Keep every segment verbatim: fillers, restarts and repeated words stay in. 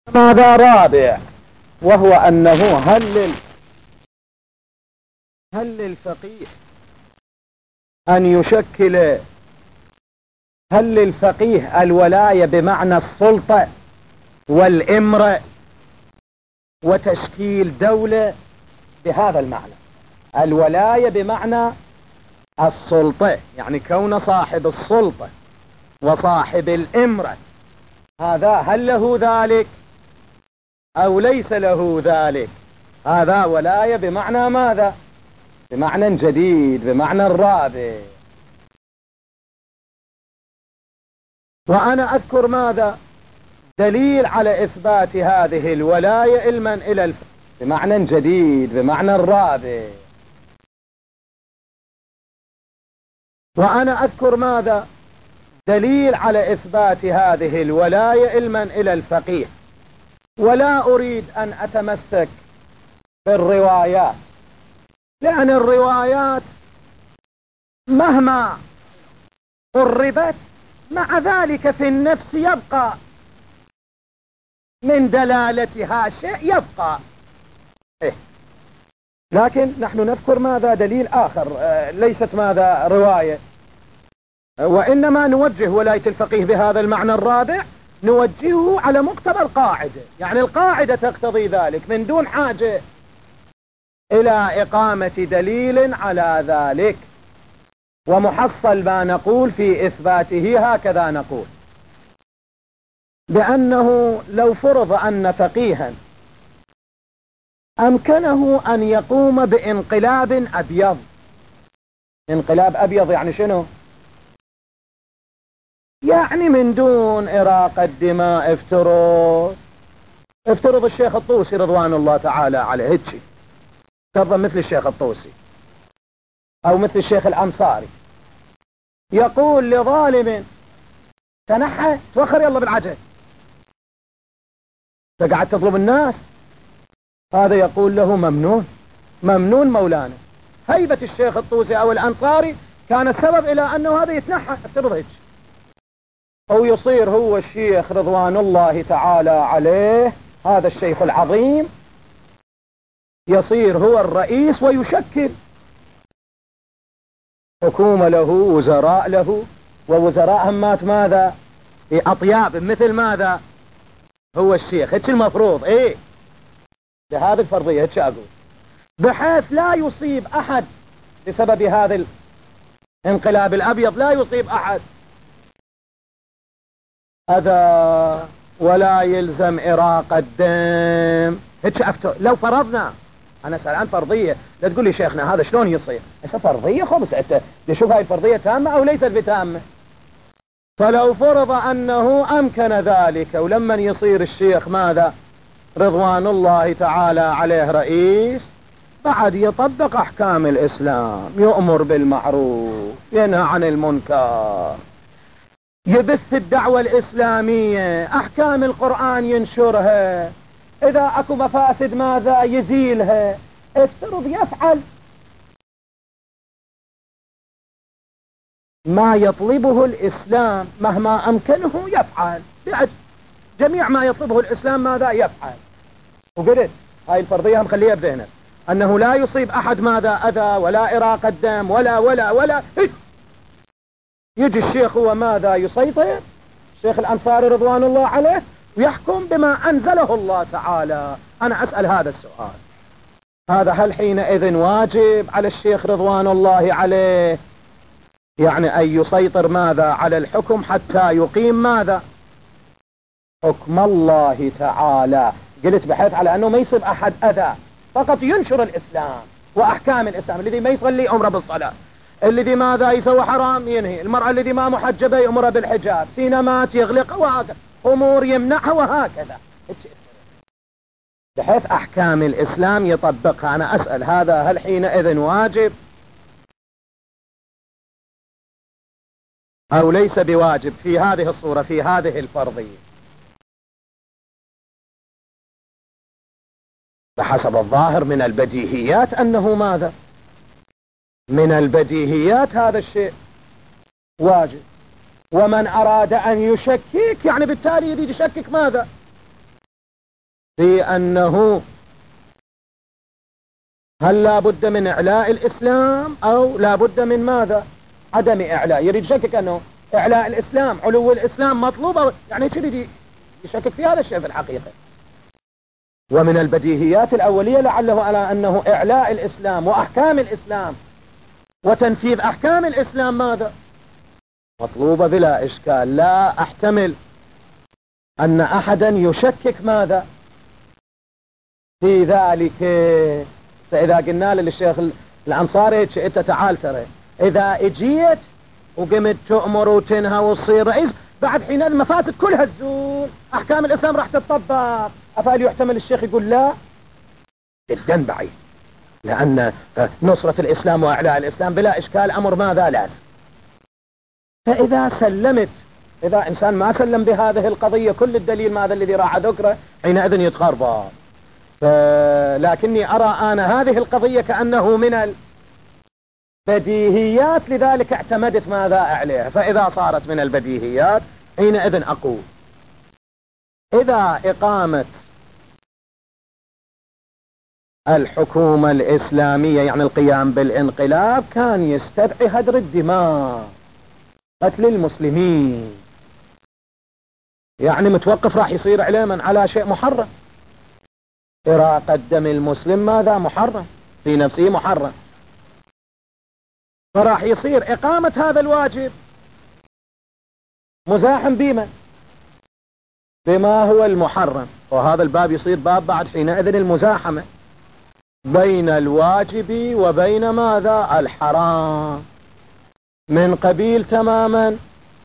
ماذا رابع، وهو أنه هل لل... هل للفقيه أن يشكل هل للفقيه الولاية بمعنى السلطة والإمرة وتشكيل دولة بهذا المعنى؟ الولاية بمعنى السلطة، يعني كون صاحب السلطة وصاحب الإمرة، هذا هل له ذلك أو ليس له ذلك؟ هذا ولاية بمعنى ماذا؟ بمعنى جديد، بمعنى الرابع. وأنا أذكر ماذا؟ دليل على إثبات هذه الولاية علما إلى الف... بمعنى جديد، بمعنى الرابع. وأنا أذكر ماذا؟ دليل على إثبات هذه الولاية علما إلى الفقيه، ولا أريد أن أتمسك بالروايات، لأن الروايات مهما قربت مع ذلك في النفس يبقى من دلالتها شيء يبقى إيه؟ لكن نحن نذكر ماذا؟ دليل آخر، آه ليست ماذا رواية، وإنما نوجه ولاية الفقيه بهذا المعنى الرابع، نوجهه على مقتضى القاعدة، يعني القاعدة تقتضي ذلك من دون حاجة إلى إقامة دليل على ذلك. ومحصل ما نقول في إثباته هكذا نقول، بأنه لو فرض أن فقيها أمكنه أن يقوم بانقلاب أبيض. انقلاب أبيض يعني شنو؟ يعني من دون إراقة دماء. افترض افترض الشيخ الطوسي رضوان الله تعالى عليه، هيك ترضى مثل الشيخ الطوسي أو مثل الشيخ الأنصاري يقول لظالم تنحى توخر يلا بالعجل، فقعد تظلم الناس، هذا يقول له ممنون ممنون مولانا. هيبة الشيخ الطوسي أو الأنصاري كان السبب إلى أنه هذا يتنحى. افترض هيك، أو يصير هو الشيخ رضوان الله تعالى عليه، هذا الشيخ العظيم يصير هو الرئيس ويشكل حكومة له، وزراء له، ووزراء همات ماذا؟ أطياب مثل ماذا؟ هو الشيخ. هيك المفروض ايه بهذه الفرضية، هيك أقول، بحيث لا يصيب أحد بسبب هذا الانقلاب الأبيض، لا يصيب أحد أذى ولا يلزم إراقة الدم. هيك أفتر لو فرضنا، أنا أسأل عن فرضية، لا تقول لي شيخنا هذا شلون يصير؟ هسه فرضية خبص، أنت تشوف هاي الفرضية تامة أو ليست بتامة؟ فلو فرض أنه أمكن ذلك، ولما يصير الشيخ ماذا؟ رضوان الله تعالى عليه رئيس، بعد يطبق أحكام الإسلام، يؤمر بالمعروف ينهى عن المنكر، يبث الدعوة الإسلامية، أحكام القرآن ينشرها، إذا أكو مفاسد ماذا؟ يزيلها. افترض يفعل ما يطلبه الإسلام مهما أمكنه يفعل، جميع ما يطلبه الإسلام ماذا؟ يفعل. وقلت هاي الفرضية مخليها بذهنك، أنه لا يصيب أحد ماذا؟ أذى ولا إراقة دم ولا ولا ولا يجي الشيخ هو ماذا؟ يسيطر، الشيخ الأنصاري رضوان الله عليه، ويحكم بما أنزله الله تعالى. أنا أسأل هذا السؤال، هذا هل حينئذ واجب على الشيخ رضوان الله عليه يعني أن يسيطر ماذا؟ على الحكم حتى يقيم ماذا؟ حكم الله تعالى. قلت بحيث على أنه ما يصيب أحد أذى، فقط ينشر الإسلام وأحكام الإسلام. الذي ما يصلي أمره بالصلاة، الذي ماذا يسوي حرام ينهي، المرأة الذي ما محجبة يأمرها بالحجاب، سينمات يغلقها، وهكذا أمور يمنعها، وهكذا، بحيث أحكام الإسلام يطبقها. أنا أسأل هذا هل حينئذ واجب أو ليس بواجب في هذه الصورة، في هذه الفرضية؟ بحسب الظاهر من البديهيات أنه ماذا؟ من البديهيات هذا الشيء واجب. ومن أراد أن يشكك يعني بالتالي يريد يشكك ماذا؟ في أنه هل لا بد من إعلاء الإسلام أو لا بد من ماذا؟ عدم إعلاء. يريد يشكك أنه إعلاء الإسلام علو الإسلام مطلوب، أو يعني يريد يشكك في هذا الشيء في الحقيقة. ومن البديهيات الأولية لعله على أنه إعلاء الإسلام وأحكام الإسلام وتنفيذ أحكام الإسلام ماذا؟ مطلوبة بلا إشكال. لا أحتمل أن أحدا يشكك ماذا؟ في ذلك. فإذا قلنا للشيخ الأنصاري أنت تعال ترى إذا اجيت وقمت تؤمر وتنهى وتصير رئيس، بعد حين المفاسد كلها تزول، أحكام الإسلام راح تطبق. أفعل يحتمل الشيخ يقول لا؟ جدا بعيد، لأن نصرة الإسلام وإعلاء الإسلام بلا إشكال أمر ماذا لازم. فإذا سلمت، إذا إنسان ما سلم بهذه القضية كل الدليل ماذا الذي راح ذكره حينئذ يتخربط. لكني أرى أنا هذه القضية كأنه من البديهيات، لذلك اعتمدت ماذا عليها. فإذا صارت من البديهيات حينئذ أقول إذا إقامة الحكومة الإسلامية يعني القيام بالانقلاب كان يستدعي هدر الدماء، قتل المسلمين، يعني متوقف راح يصير عليه من على شيء محرم. إراقة دم المسلم ماذا؟ محرم في نفسه، محرم. فراح يصير إقامة هذا الواجب مزاحم بما بما هو المحرم، وهذا الباب يصير باب بعد حينئذ المزاحمة بين الواجب وبين ماذا؟ الحرام، من قبيل تماما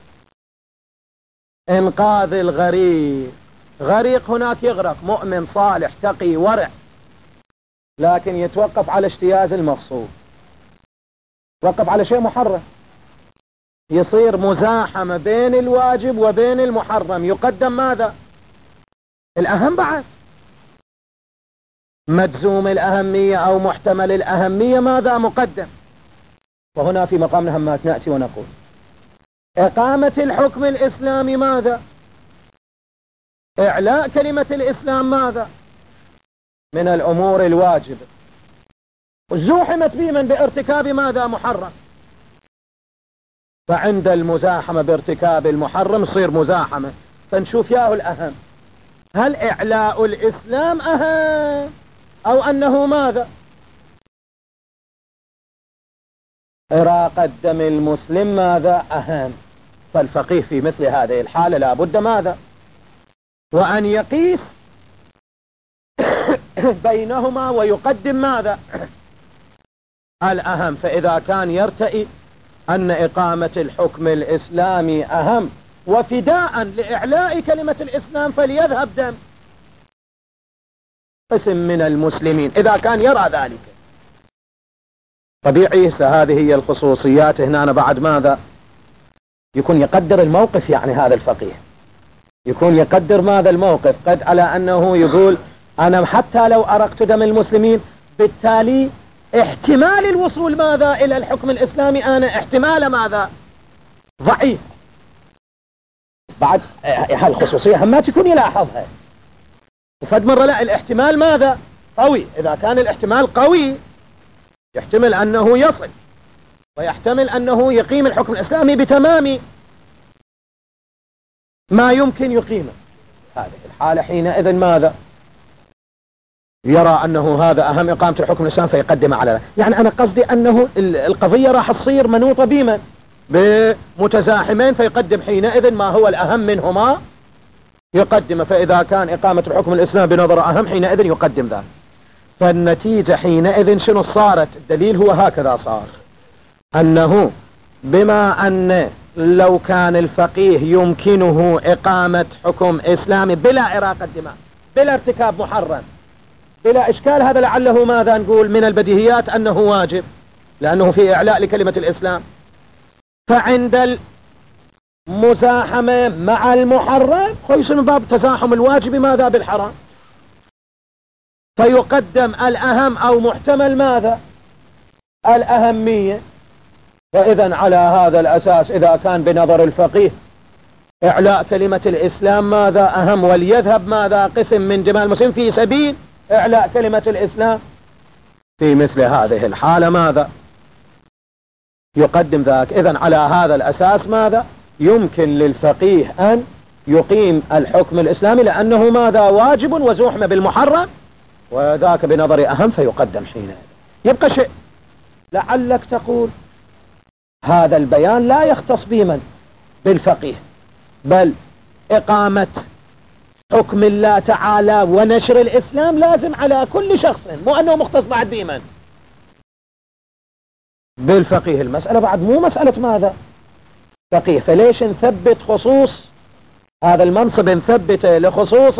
إنقاذ الغريق. غريق هناك يغرق مؤمن صالح تقي ورع، لكن يتوقف على اجتياز المغصوب، يتوقف على شيء محرم، يصير مزاحمة بين الواجب وبين المحرم. يقدم ماذا؟ الأهم بعد، مجزوم الأهمية أو محتمل الأهمية ماذا مقدم. وهنا في مقام الهمات نأتي ونقول إقامة الحكم الإسلامي ماذا؟ إعلاء كلمة الإسلام ماذا؟ من الأمور الواجبة، وزوحمت بمن بارتكاب ماذا؟ محرم. فعند المزاحمة بارتكاب المحرم يصير مزاحمة. فنشوف ياه الأهم، هل إعلاء الإسلام أهم أو أنه ماذا؟ إراقة دم المسلم ماذا؟ أهم. فالفقيه في مثل هذه الحالة لا بد ماذا؟ وأن يقيس بينهما ويقدم ماذا؟ الأهم. فإذا كان يرتئي أن إقامة الحكم الإسلامي أهم وفداء لإعلاء كلمة الإسلام فليذهب دم قسم من المسلمين، إذا كان يرى ذلك طبيعي. هذه هي الخصوصيات. هنا أنا بعد ماذا؟ يكون يقدر الموقف، يعني هذا الفقيه يكون يقدر ماذا الموقف، قد على أنه يقول أنا حتى لو أرقت دم المسلمين بالتالي احتمال الوصول ماذا إلى الحكم الإسلامي أنا احتمال ماذا؟ ضعيف. بعد هالخصوصية هم ما تكون يلاحظها. وفد مرة لا، الاحتمال ماذا؟ قوي. إذا كان الاحتمال قوي يحتمل أنه يصل ويحتمل أنه يقيم الحكم الإسلامي بتمام ما يمكن يقيمه. هذه الحالة حينئذ ماذا؟ يرى أنه هذا أهم إقامة الحكم الإسلامي فيقدم على ذلك. يعني أنا قصدي أنه القضية راح تصير منوطة بمن؟ بمتزاحمين، فيقدم حينئذ ما هو الأهم منهما يقدم. فإذا كان إقامة الحكم الإسلامي بنظر أهم حينئذ يقدم ذلك. فالنتيجة حينئذ شنو صارت؟ الدليل هو هكذا صار، أنه بما أن لو كان الفقيه يمكنه إقامة حكم إسلامي بلا إراقة دماء بلا ارتكاب محرم بلا إشكال، هذا لعله ماذا نقول من البديهيات أنه واجب، لأنه في إعلاء لكلمة الإسلام. فعند المزاحمة مع المحرم خيس من باب تزاحم الواجب ماذا بالحرام، فيقدم الأهم أو محتمل ماذا؟ الأهمية. فإذا على هذا الأساس إذا كان بنظر الفقيه إعلاء كلمة الإسلام ماذا أهم، وليذهب ماذا قسم من جماعة المسلمين في سبيل إعلاء كلمة الإسلام. في مثل هذه الحالة ماذا يقدم ذاك؟ إذن على هذا الأساس ماذا يمكن للفقيه أن يقيم الحكم الإسلامي، لأنه ماذا واجب وزحم بالمحرم، وذاك بنظري أهم فيقدم حينئذ. يبقى شيء لعلك تقول هذا البيان لا يختص بمن؟ بالفقيه، بل إقامة حكم الله تعالى ونشر الإسلام لازم على كل شخص، مو أنه مختص بعد بمن؟ بالفقيه. المسألة بعد مو مسألة ماذا فقيه، فليش نثبت خصوص هذا المنصب، نثبته لخصوص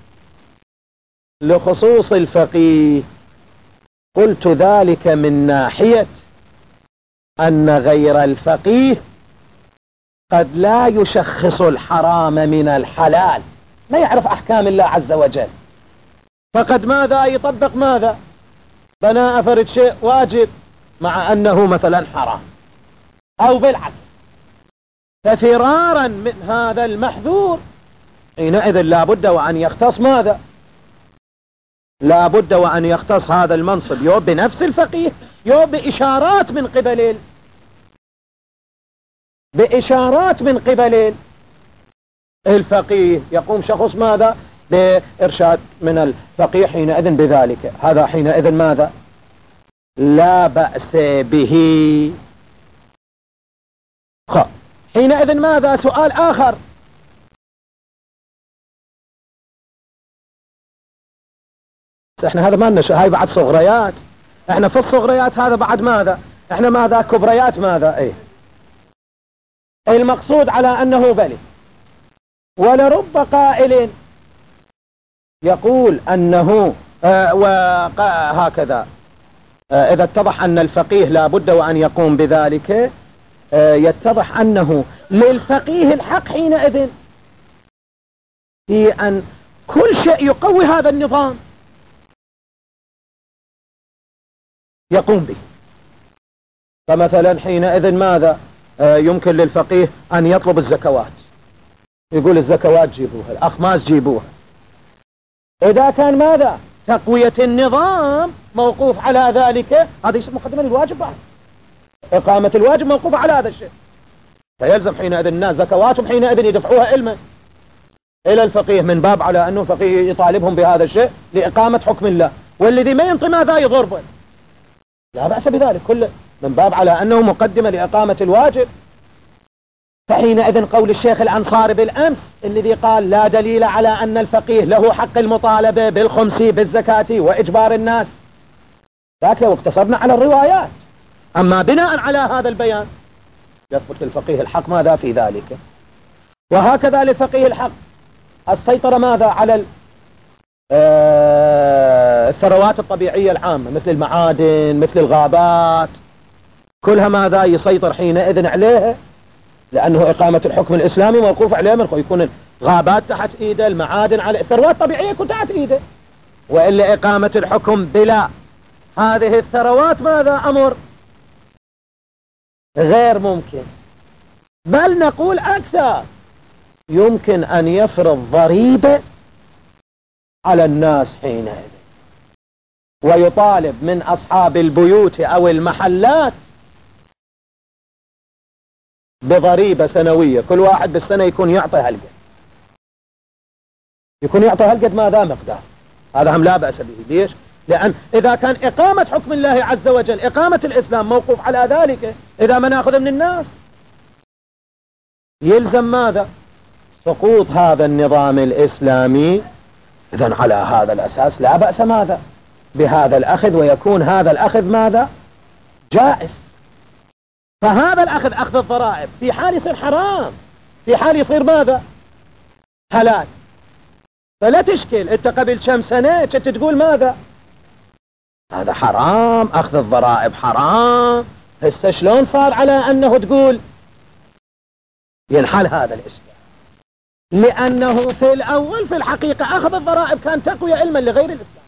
لخصوص الفقيه؟ قلت ذلك من ناحية أن غير الفقيه قد لا يشخص الحرام من الحلال، ما يعرف أحكام الله عز وجل، فقد ماذا يطبق ماذا بناء فرد شيء واجب مع أنه مثلا حرام، أو بالعكس. ففرارا من هذا المحذور حينئذ لا بد وأن يختص ماذا؟ لا بد وأن يختص هذا المنصب يو بنفس الفقيه، يو بإشارات من قبل بإشارات من قبل الفقيه، يقوم شخص ماذا بإرشاد من الفقيه حينئذ بذلك، هذا حينئذ ماذا لا بأس به. خ حينئذ ماذا سؤال آخر، احنا هذا ما لنا، هاي بعد صغريات، احنا في الصغريات، هذا بعد ماذا احنا ماذا كبريات ماذا ايه المقصود على أنه بلي. ولرب قائل يقول أنه آه وهكذا آه إذا اتضح أن الفقيه لا بد وأن يقوم بذلك، آه يتضح أنه للفقيه الحق حينئذ في أن كل شيء يقوي هذا النظام يقوم به. فمثلا حينئذ ماذا آه يمكن للفقيه أن يطلب الزكوات، يقول الزكوات جيبوها، الأخماس جيبوها. إذا كان ماذا تقوية النظام موقوف على ذلك، هذا يسمى مقدمة للواجب، بعد إقامة الواجب موقوفة على هذا الشيء، فيلزم حينئذ الناس زكواتهم حينئذ يدفعوها علما إلى الفقيه، من باب على أنه الفقيه يطالبهم بهذا الشيء لإقامة حكم الله، والذي ما ينطي ماذا يضرب، لا بأس بذلك كله، من باب على أنه مقدمة لإقامة الواجب. فحينئذ قول الشيخ الأنصاري بالأمس الذي قال لا دليل على أن الفقيه له حق المطالبة بالخمس بالزكاة وإجبار الناس، ذاك واقتصرنا على الروايات، أما بناء على هذا البيان يثبت للفقيه الحق ماذا في ذلك. وهكذا للفقيه الحق السيطرة ماذا على الثروات الطبيعية العامة، مثل المعادن، مثل الغابات، كلها ماذا يسيطر حينئذ عليها، لأنه إقامة الحكم الإسلامي موقوف عليه، من يكون الغابات تحت إيده، المعادن على الثروات الطبيعية يكون تحت إيده، وإلا إقامة الحكم بلا هذه الثروات ماذا أمر غير ممكن. بل نقول أكثر، يمكن أن يفرض ضريبة على الناس حينئذ، ويطالب من أصحاب البيوت أو المحلات بضريبة سنوية، كل واحد بالسنة يكون يعطي هالقد، يكون يعطي هالقد ماذا مقدار، هذا هم لا بأس به. ليش؟ لأن إذا كان إقامة حكم الله عز وجل، إقامة الإسلام موقوف على ذلك، إذا ما نأخذ من الناس يلزم ماذا سقوط هذا النظام الإسلامي. إذن على هذا الأساس لا بأس ماذا بهذا الأخذ، ويكون هذا الأخذ ماذا جائز. فهذا الأخذ أخذ الضرائب في حال يصير حرام، في حال يصير ماذا حلال. فلا تشكل انت قبل كم سنة كنت تقول ماذا هذا حرام، أخذ الضرائب حرام، هسه شلون صار على أنه تقول ينحل هذا الإسلام؟ لأنه في الأول في الحقيقة أخذ الضرائب كان تقوية علما لغير الإسلام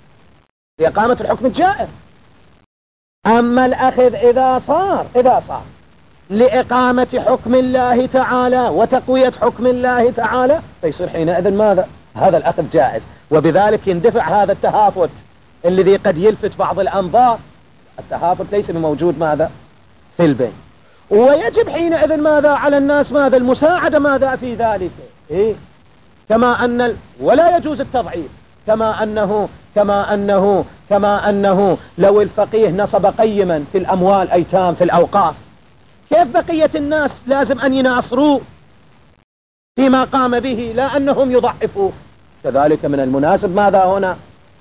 لإقامة الحكم الجائر. أما الأخذ إذا صار إذا صار لإقامة حكم الله تعالى وتقوية حكم الله تعالى، فيصير حينئذ ماذا؟ هذا الأخذ جائز، وبذلك يندفع هذا التهافت الذي قد يلفت بعض الأنظار. التهافت ليس بموجود ماذا؟ في البين. ويجب حينئذ ماذا على الناس؟ ماذا؟ المساعدة ماذا في ذلك؟ إيه؟ كما أن ال... ولا يجوز التضعيف، كما أنه كما أنه كما أنه لو الفقيه نصب قيما في الأموال أيتام في الأوقاف، كيف بقية الناس لازم أن يناصروا فيما قام به، لا أنهم يضعفوا؟ كذلك من المناسب ماذا هنا؟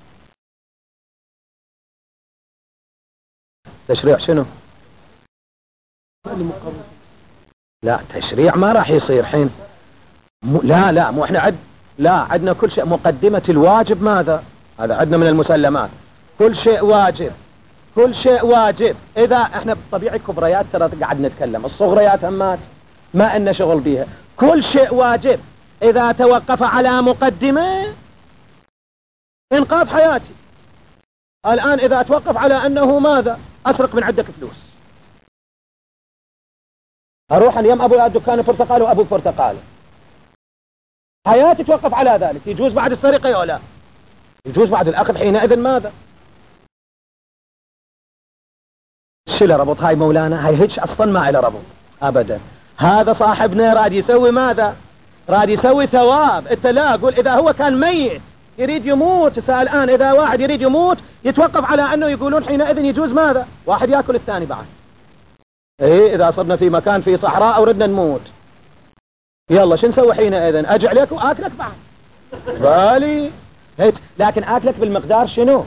تشريع شنو؟ لا، تشريع ما راح يصير حين م... لا لا مو احنا عد لا عندنا كل شيء. مقدمة الواجب ماذا؟ هذا عندنا من المسلمات، كل شيء واجب، كل شيء واجب. إذا احنا بطبيعة كبريات ترى قاعد نتكلم، الصغريات همات ما إن شغل بيها. كل شيء واجب إذا توقف على مقدمة إنقاذ حياتي. الآن إذا أتوقف على أنه ماذا؟ أسرق من عندك فلوس، أروح اليوم أبو الدكان برتقال وأبو برتقال، حياتي توقف على ذلك. يجوز بعد السرقة ولا يجوز بعد الأخذ؟ حينئذ ماذا؟ شو له ربط هاي مولانا؟ هاي هيك أصلا ما إلى ربط أبدا. هذا صاحبنا راد يسوي ماذا؟ راد يسوي ثواب. انت لا قول إذا هو كان ميت يريد يموت. سأل الآن إذا واحد يريد يموت يتوقف على أنه يقولون حينئذ يجوز ماذا؟ واحد يأكل الثاني بعد. إيه إذا صرنا في مكان في صحراء أو ردنا نموت، يلا شو نسوي حينئذ؟ أجي عليك وآكلك بعد بالي هيك، لكن آكلك بالمقدار شنو؟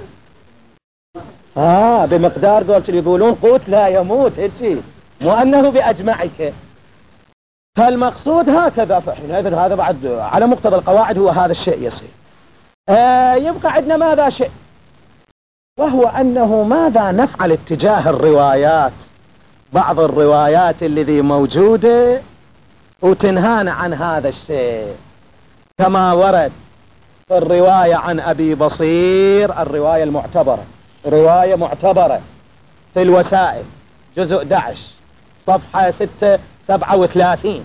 آه بمقدار قولت اللي يقولون قوت لا يموت، هيك مو أنه بأجمعك. فالمقصود هكذا. فحينئذ هذا بعد على مقتضى القواعد هو هذا الشيء يصير. آه يبقى عندنا ماذا شيء، وهو أنه ماذا نفعل اتجاه الروايات. بعض الروايات الذي موجودة وتنهانا عن هذا الشيء، كما ورد في الرواية عن أبي بصير، الرواية المعتبرة، رواية معتبرة في الوسائل جزء أحد عشر صفحة ستة سبعة وثلاثين،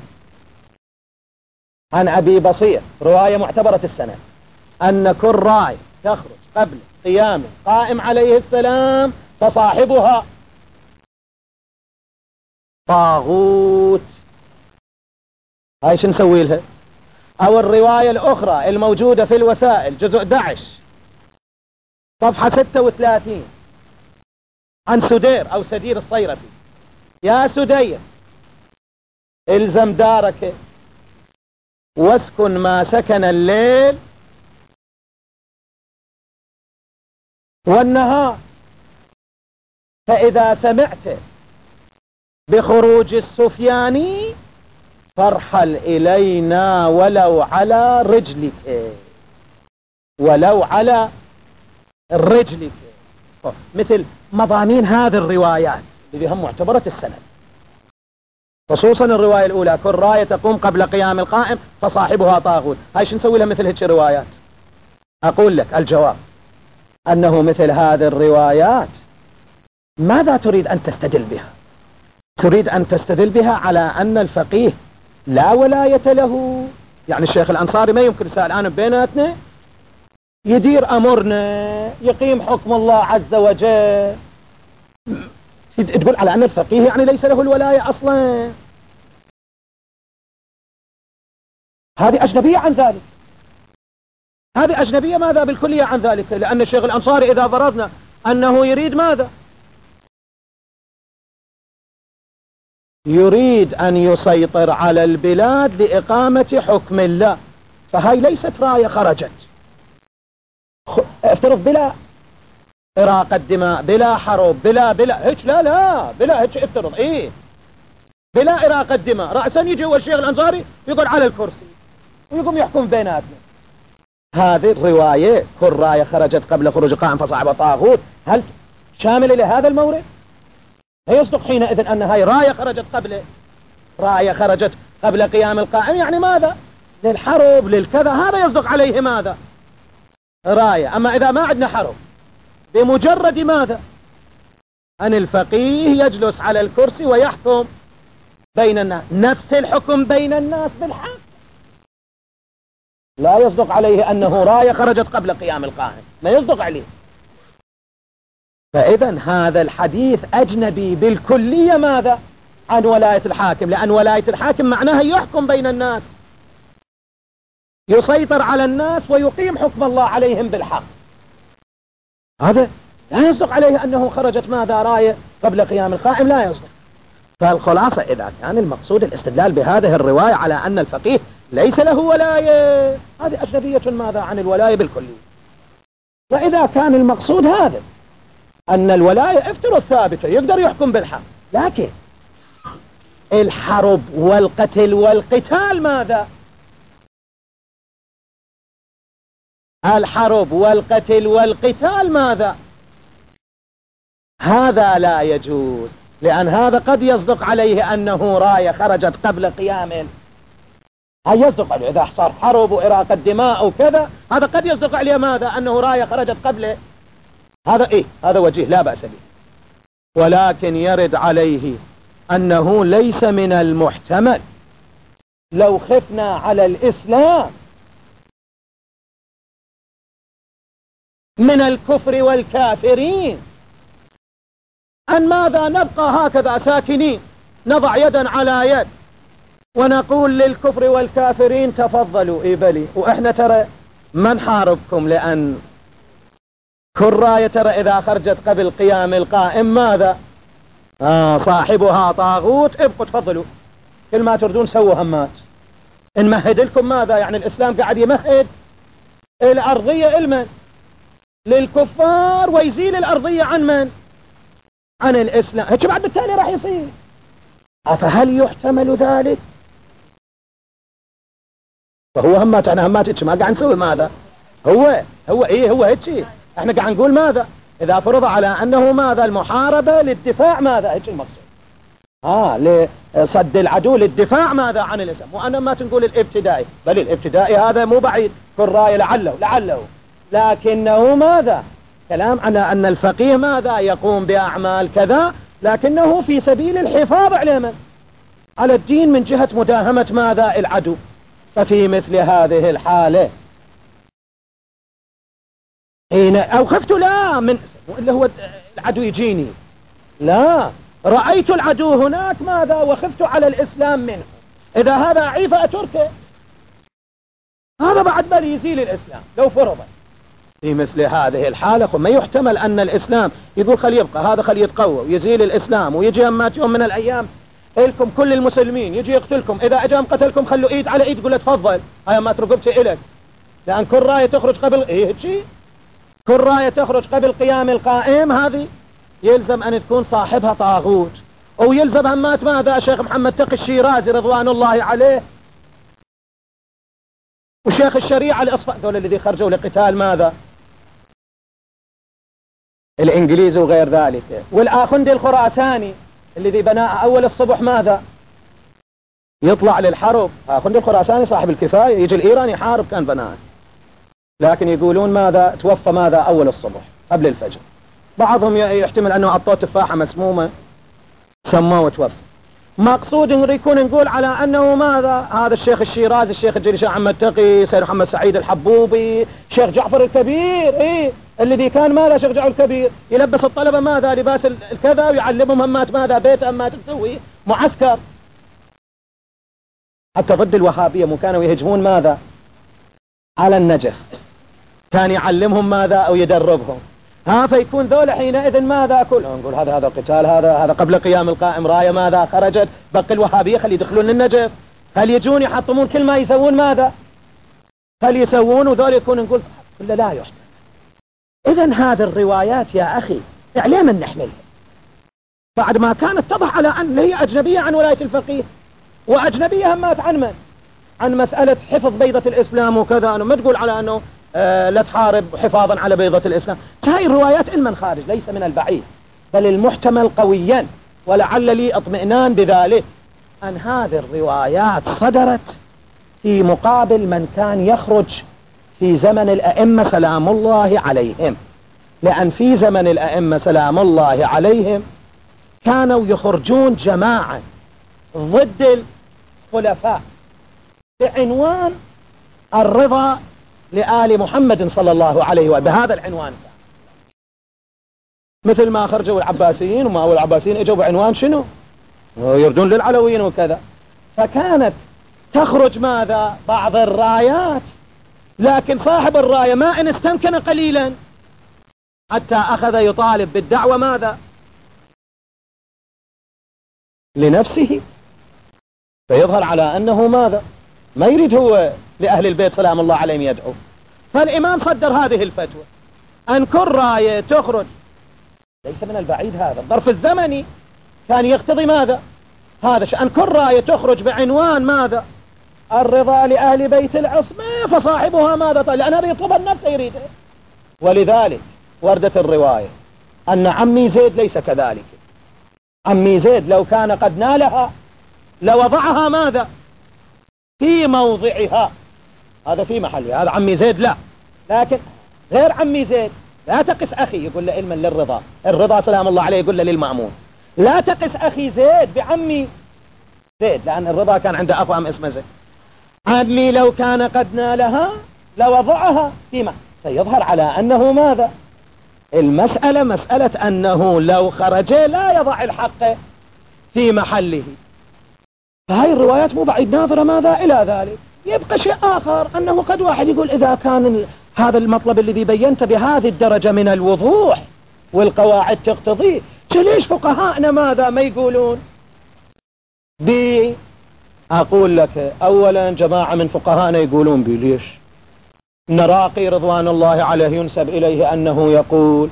عن أبي بصير رواية معتبرة السنة، أن كل راي تخرج قبل قيام قائم عليه السلام فصاحبها طاغوت. هاي شو نسوي لها؟ أو الرواية الأخرى الموجودة في الوسائل جزء أحد عشر صفحة ستة وثلاثين، عن سدير أو سدير الصيرفي، يا سدير الزم دارك واسكن ما سكن الليل والنهار، فإذا سمعت بخروج السفياني فارحل إلينا ولو على رجلك، ولو على رجلك. مثل مضامين هذه الروايات اللي هم معتبرة السند، خصوصا الرواية الأولى كل راية تقوم قبل قيام القائم فصاحبها طاغوت. هاي شو نسوي لها مثل هيك روايات؟ أقول لك الجواب أنه مثل هذه الروايات ماذا تريد أن تستدل بها؟ تريد أن تستدل بها على أن الفقيه لا ولاية له. يعني الشيخ الأنصاري ما يمكن سأل الآن بيناتنا يدير أمرنا يقيم حكم الله عز وجل، تقول على أن الفقيه يعني ليس له الولاية أصلا. هذه أجنبية عن ذلك، هذه أجنبية ماذا بالكلية عن ذلك. لأن الشيخ الأنصاري إذا فرضنا أنه يريد ماذا؟ يريد أن يسيطر على البلاد لإقامة حكم الله، فهاي ليست راية خرجت افترض بلا إراقة دماء، بلا حرب، بلا بلا هيك، لا لا بلا هيك افترض ايه بلا إراقة دماء، رأسا يجي هو الشيخ الأنصاري يقعد على الكرسي ويقوم يحكم بيناتنا. هذه الرواية كل راية خرجت قبل خروج قائم فصاحبها طاغوت، هل شامل لهذا المورد؟ يصدق حينئذ أن هاي راية خرجت قبل راية خرجت قبل قيام القائم، يعني ماذا؟ للحرب للكذا، هذا يصدق عليه ماذا؟ راية. أما إذا ما عندنا حرب، بمجرد ماذا؟ أن الفقيه يجلس على الكرسي ويحكم بين الناس، نفس الحكم بين الناس بالحق، لا يصدق عليه أنه راية خرجت قبل قيام القائم، ما يصدق عليه. فإذا هذا الحديث أجنبي بالكلية ماذا؟ عن ولاية الحاكم، لأن ولاية الحاكم معناها يحكم بين الناس، يسيطر على الناس ويقيم حكم الله عليهم بالحق. هذا لا يصدق عليه أنه خرجت ماذا راية قبل قيام القائم، لا يصدق. فالخلاصة إذا كان المقصود الاستدلال بهذه الرواية على أن الفقيه ليس له ولاية، هذه أجنبية ماذا عن الولاية بالكلية. وإذا كان المقصود هذا أن الولاية افترض ثابتة يقدر يحكم بالحق، لكن الحرب والقتل والقتال ماذا؟ الحرب والقتل والقتال ماذا؟ هذا لا يجوز، لأن هذا قد يصدق عليه أنه راية خرجت قبل قيام، هل يصدق عليه إذا صار حرب وإراقة دماء وكذا، هذا قد يصدق عليه ماذا؟ أنه راية خرجت قبل، هذا إيه؟ هذا وجيه لا بأس به. ولكن يرد عليه أنه ليس من المحتمل لو خفنا على الإسلام من الكفر والكافرين أن ماذا نبقى هكذا ساكنين، نضع يدا على يد ونقول للكفر والكافرين تفضلوا إيه بلي، وإحنا ترى ما نحاربكم، لأن كل راية ترى إذا خرجت قبل قيام القائم ماذا؟ آه صاحبها طاغوت، ابقوا تفضلوا كل ما تردون سووا همات، نمهد لكم ماذا؟ يعني الإسلام قاعد يمهد الأرضية المن؟ للكفار، ويزيل الأرضية عن من؟ عن الإسلام. هيك بعد بالتالي راح يصير. فهل يحتمل ذلك؟ فهو همات، احنا همات هيك ما قاعد نسوي ماذا؟ هو هو ايه هو هيك احنا قاعد نقول ماذا؟ اذا فرض على انه ماذا؟ المحاربة للدفاع ماذا؟ هيك المقصود. اه لصد العدو للدفاع ماذا؟ عن الاسلام. وانا ما تنقول الابتدائي، بل الابتدائي هذا مو بعيد، كل راية لعله لعله، لكنه ماذا؟ كلام على ان الفقيه ماذا؟ يقوم باعمال كذا، لكنه في سبيل الحفاظ على من؟ على الدين من جهة مداهمة ماذا؟ العدو. ففي مثل هذه الحالة حين او خفت لا من اللي هو العدو يجيني، لا رأيت العدو هناك ماذا؟ وخفت على الإسلام منه، إذا هذا أعيف أتركه، هذا بعد بل يزيل الإسلام لو فرض. في مثل هذه الحالة ما يحتمل أن الإسلام يقول خلي يبقى هذا، خلي يتقوى ويزيل الإسلام، ويجي أمات يوم من الأيام إلكم كل المسلمين يجي يقتلكم، إذا أجام قتلكم خلوا إيد على إيد، قل تفضل هاي أمات رقبتي إلك، لأن كل راية تخرج قبل إيه هيك، كل راية تخرج قبل قيام القائم هذه يلزم أن تكون صاحبها طاغوت. ويلزم همات ماذا؟ شيخ محمد تقي الشيرازي رضوان الله عليه وشيخ الشريعة الأصفر، دول الذي خرجوا لقتال ماذا؟ الإنجليز وغير ذلك. والآخندي الخراساني الذي بناء أول الصبح ماذا؟ يطلع للحرب. آخندي الخراساني صاحب الكفاية، يجي الإيران يحارب كان بناء، لكن يقولون ماذا؟ توفى ماذا؟ أول الصبح قبل الفجر. بعضهم يحتمل أنه أعطوه تفاحة مسمومة سموه وتوفى. مقصود يكون نقول على أنه ماذا؟ هذا الشيخ الشيرازي، الشيخ الجليل، شيخ محمد تقي، سيد محمد سعيد الحبوبي، شيخ جعفر الكبير، إيه الذي كان ماذا؟ شيخ جعفر الكبير يلبس الطلبة ماذا؟ لباس الكذا، ويعلمهم همات ماذا؟ بيت أمات تسوي معسكر حتى ضد الوهابية، مو كانوا يهجمون ماذا؟ على النجف، كان يعلمهم ماذا؟ أو يدربهم. ها فيكون ذولا حينئذ ماذا؟ كلهم نقول هذا هذا قتال، هذا هذا قبل قيام القائم راية ماذا؟ خرجت، بقي الوهابية خلي يدخلون النجف، خلي يجون يحطمون كل ما يسوون ماذا؟ خلي يسوون، وذول يكون نقول كله لا يحتمل. إذن هذه الروايات يا أخي إعليه من نحملها بعد ما كانت تضح على أن هي أجنبية عن ولاية الفقيه، وأجنبية همات عن من؟ عن مسألة حفظ بيضة الإسلام وكذا. أنا ما تقول على أنه آه لا تحارب حفاظا على بيضة الإسلام. هاي الروايات علما خارج، ليس من البعيد بل المحتمل قويا، ولعل لي اطمئنان بذلك أن هذه الروايات صدرت في مقابل من كان يخرج في زمن الأئمة سلام الله عليهم، لأن في زمن الأئمة سلام الله عليهم كانوا يخرجون جماعة ضد الخلفاء بعنوان الرضا لآل محمد صلى الله عليه وسلم، بهذا العنوان، مثل ما خرجوا العباسيين وما هو العباسيين اجوا بعنوان شنو؟ ويردون للعلويين وكذا. فكانت تخرج ماذا؟ بعض الرايات، لكن صاحب الراية ما ان استمكن قليلا حتى اخذ يطالب بالدعوة ماذا؟ لنفسه، فيظهر على انه ماذا؟ ما يريد هو لأهل البيت سلام الله عليهم يدعو. فالإمام صدر هذه الفتوى أن كل راية تخرج، ليس من البعيد هذا الظرف الزمني كان يقتضي ماذا؟ هذا أن كل راية تخرج بعنوان ماذا؟ الرضا لأهل بيت العصمة، فصاحبها ماذا؟ طيب لأن هذا يطلب النفس يريده. ولذلك وردت الرواية أن عمي زيد ليس كذلك. عمي زيد لو كان قد نالها لوضعها ماذا؟ في موضعها، هذا في محلها. هذا عمي زيد لا، لكن غير عمي زيد لا تقس أخي، يقول له علما للرضا، الرضا سلام الله عليه يقول له للمأمون، لا تقس أخي زيد بعمي زيد، لأن الرضا كان عنده أفهم اسمه زيد. عمي لو كان قد نالها لوضعها فيما، فيظهر على أنه ماذا؟ المسألة مسألة أنه لو خرج لا يضع الحق في محله. فهذه الروايات مو بعيد ناظرة ماذا إلى ذلك. يبقى شيء آخر، أنه قد واحد يقول إذا كان هذا المطلب الذي بينت بهذه الدرجة من الوضوح والقواعد تقتضي، ليش فقهاءنا ماذا ما يقولون بي؟ أقول لك أولا جماعة من فقهاءنا يقولون بي. ليش؟ نراقي رضوان الله عليه ينسب إليه أنه يقول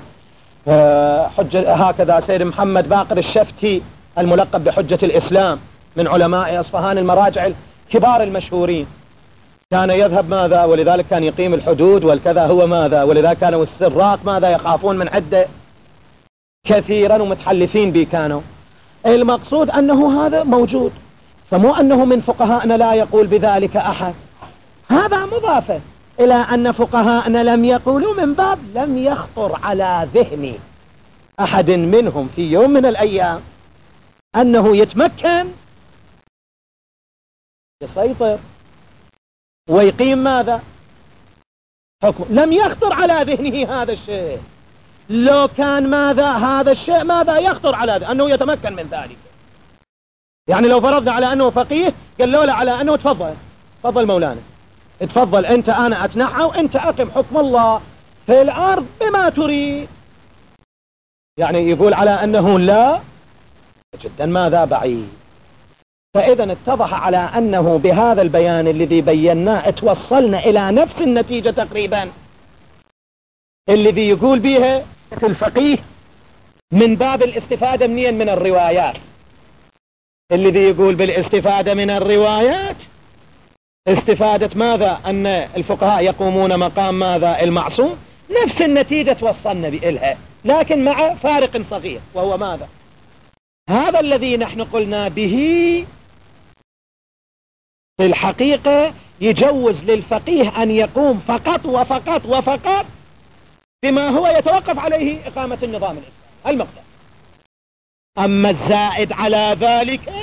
حجة، هكذا سيد محمد باقر الشفتي الملقب بحجة الإسلام من علماء أصفهان المراجع الكبار المشهورين، كان يذهب ماذا؟ ولذلك كان يقيم الحدود والكذا هو ماذا؟ ولذلك كانوا السراق ماذا يخافون من عدة كثيرا ومتحلفين به كانوا. المقصود أنه هذا موجود، فمو أنه من فقهاءنا لا يقول بذلك أحد، هذا مضافة إلى أن فقهاءنا لم يقولوا من باب لم يخطر على ذهن أحد منهم في يوم من الأيام أنه يتمكن يسيطر ويقيم ماذا؟ حكم. لم يخطر على ذهنه هذا الشيء. لو كان ماذا هذا الشيء ماذا يخطر على ذهنه أنه يتمكن من ذلك، يعني لو فرضنا على أنه فقيه قالوا له على أنه تفضل تفضل مولانا، تفضل أنت أنا أتنحى وأنت أقم حكم الله في الأرض بما تريد، يعني يقول على أنه لا، جدا ماذا بعيد. فإذا اتضح على أنه بهذا البيان الذي بيناه توصلنا إلى نفس النتيجة تقريبا الذي يقول بها الفقيه من باب الاستفادة منين؟ من الروايات. الذي يقول بالاستفادة من الروايات استفادة ماذا؟ أن الفقهاء يقومون مقام ماذا؟ المعصوم. نفس النتيجة توصلنا بإلها، لكن مع فارق صغير، وهو ماذا؟ هذا الذي نحن قلنا به في الحقيقة يجوز للفقيه أن يقوم فقط وفقط وفقط بما هو يتوقف عليه إقامة النظام الإسلامي المقدم. أما الزائد على ذلك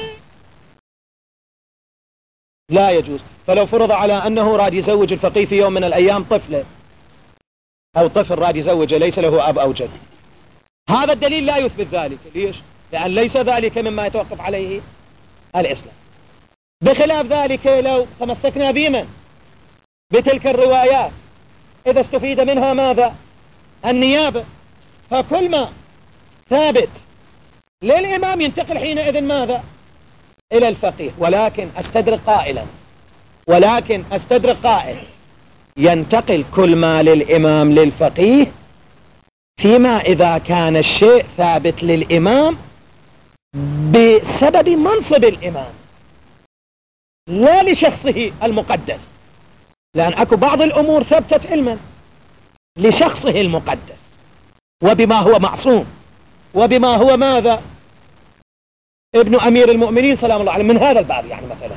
لا يجوز. فلو فرض على أنه راد يزوج الفقيه في يوم من الأيام طفلة أو طفل راد يزوجه ليس له أب أو جد، هذا الدليل لا يثبت ذلك. ليش؟ لأن ليس ذلك مما يتوقف عليه الإسلام. بخلاف ذلك لو تمسكنا بمن بتلك الروايات إذا استفيد منها ماذا؟ النيابة، فكل ما ثابت للإمام ينتقل حينئذ ماذا؟ إلى الفقيه. ولكن أستدرك قائلا ولكن أستدرك قائل ينتقل كل ما للإمام للفقيه فيما إذا كان الشيء ثابت للإمام بسبب منصب الإمام لا لشخصه المقدس، لأن أكو بعض الأمور ثبتت علما لشخصه المقدس وبما هو معصوم وبما هو ماذا؟ ابن أمير المؤمنين سلام الله عليه، من هذا الباب يعني مثلا.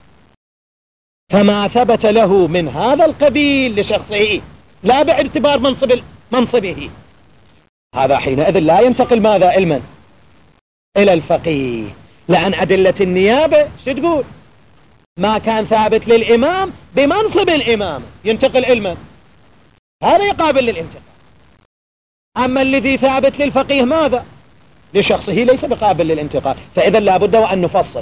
فما ثبت له من هذا القبيل لشخصه لا باعتبار منصب منصبه، هذا حينئذ لا ينتقل ماذا؟ علما إلى الفقيه. لأن أدلة النيابة شو تقول؟ ما كان ثابت للإمام بمنصب الإمامة ينتقل علما، هذا قابل للانتقال. أما الذي ثابت للفقيه ماذا؟ لشخصه ليس بقابل للانتقال. فإذا لابد وأن نفصل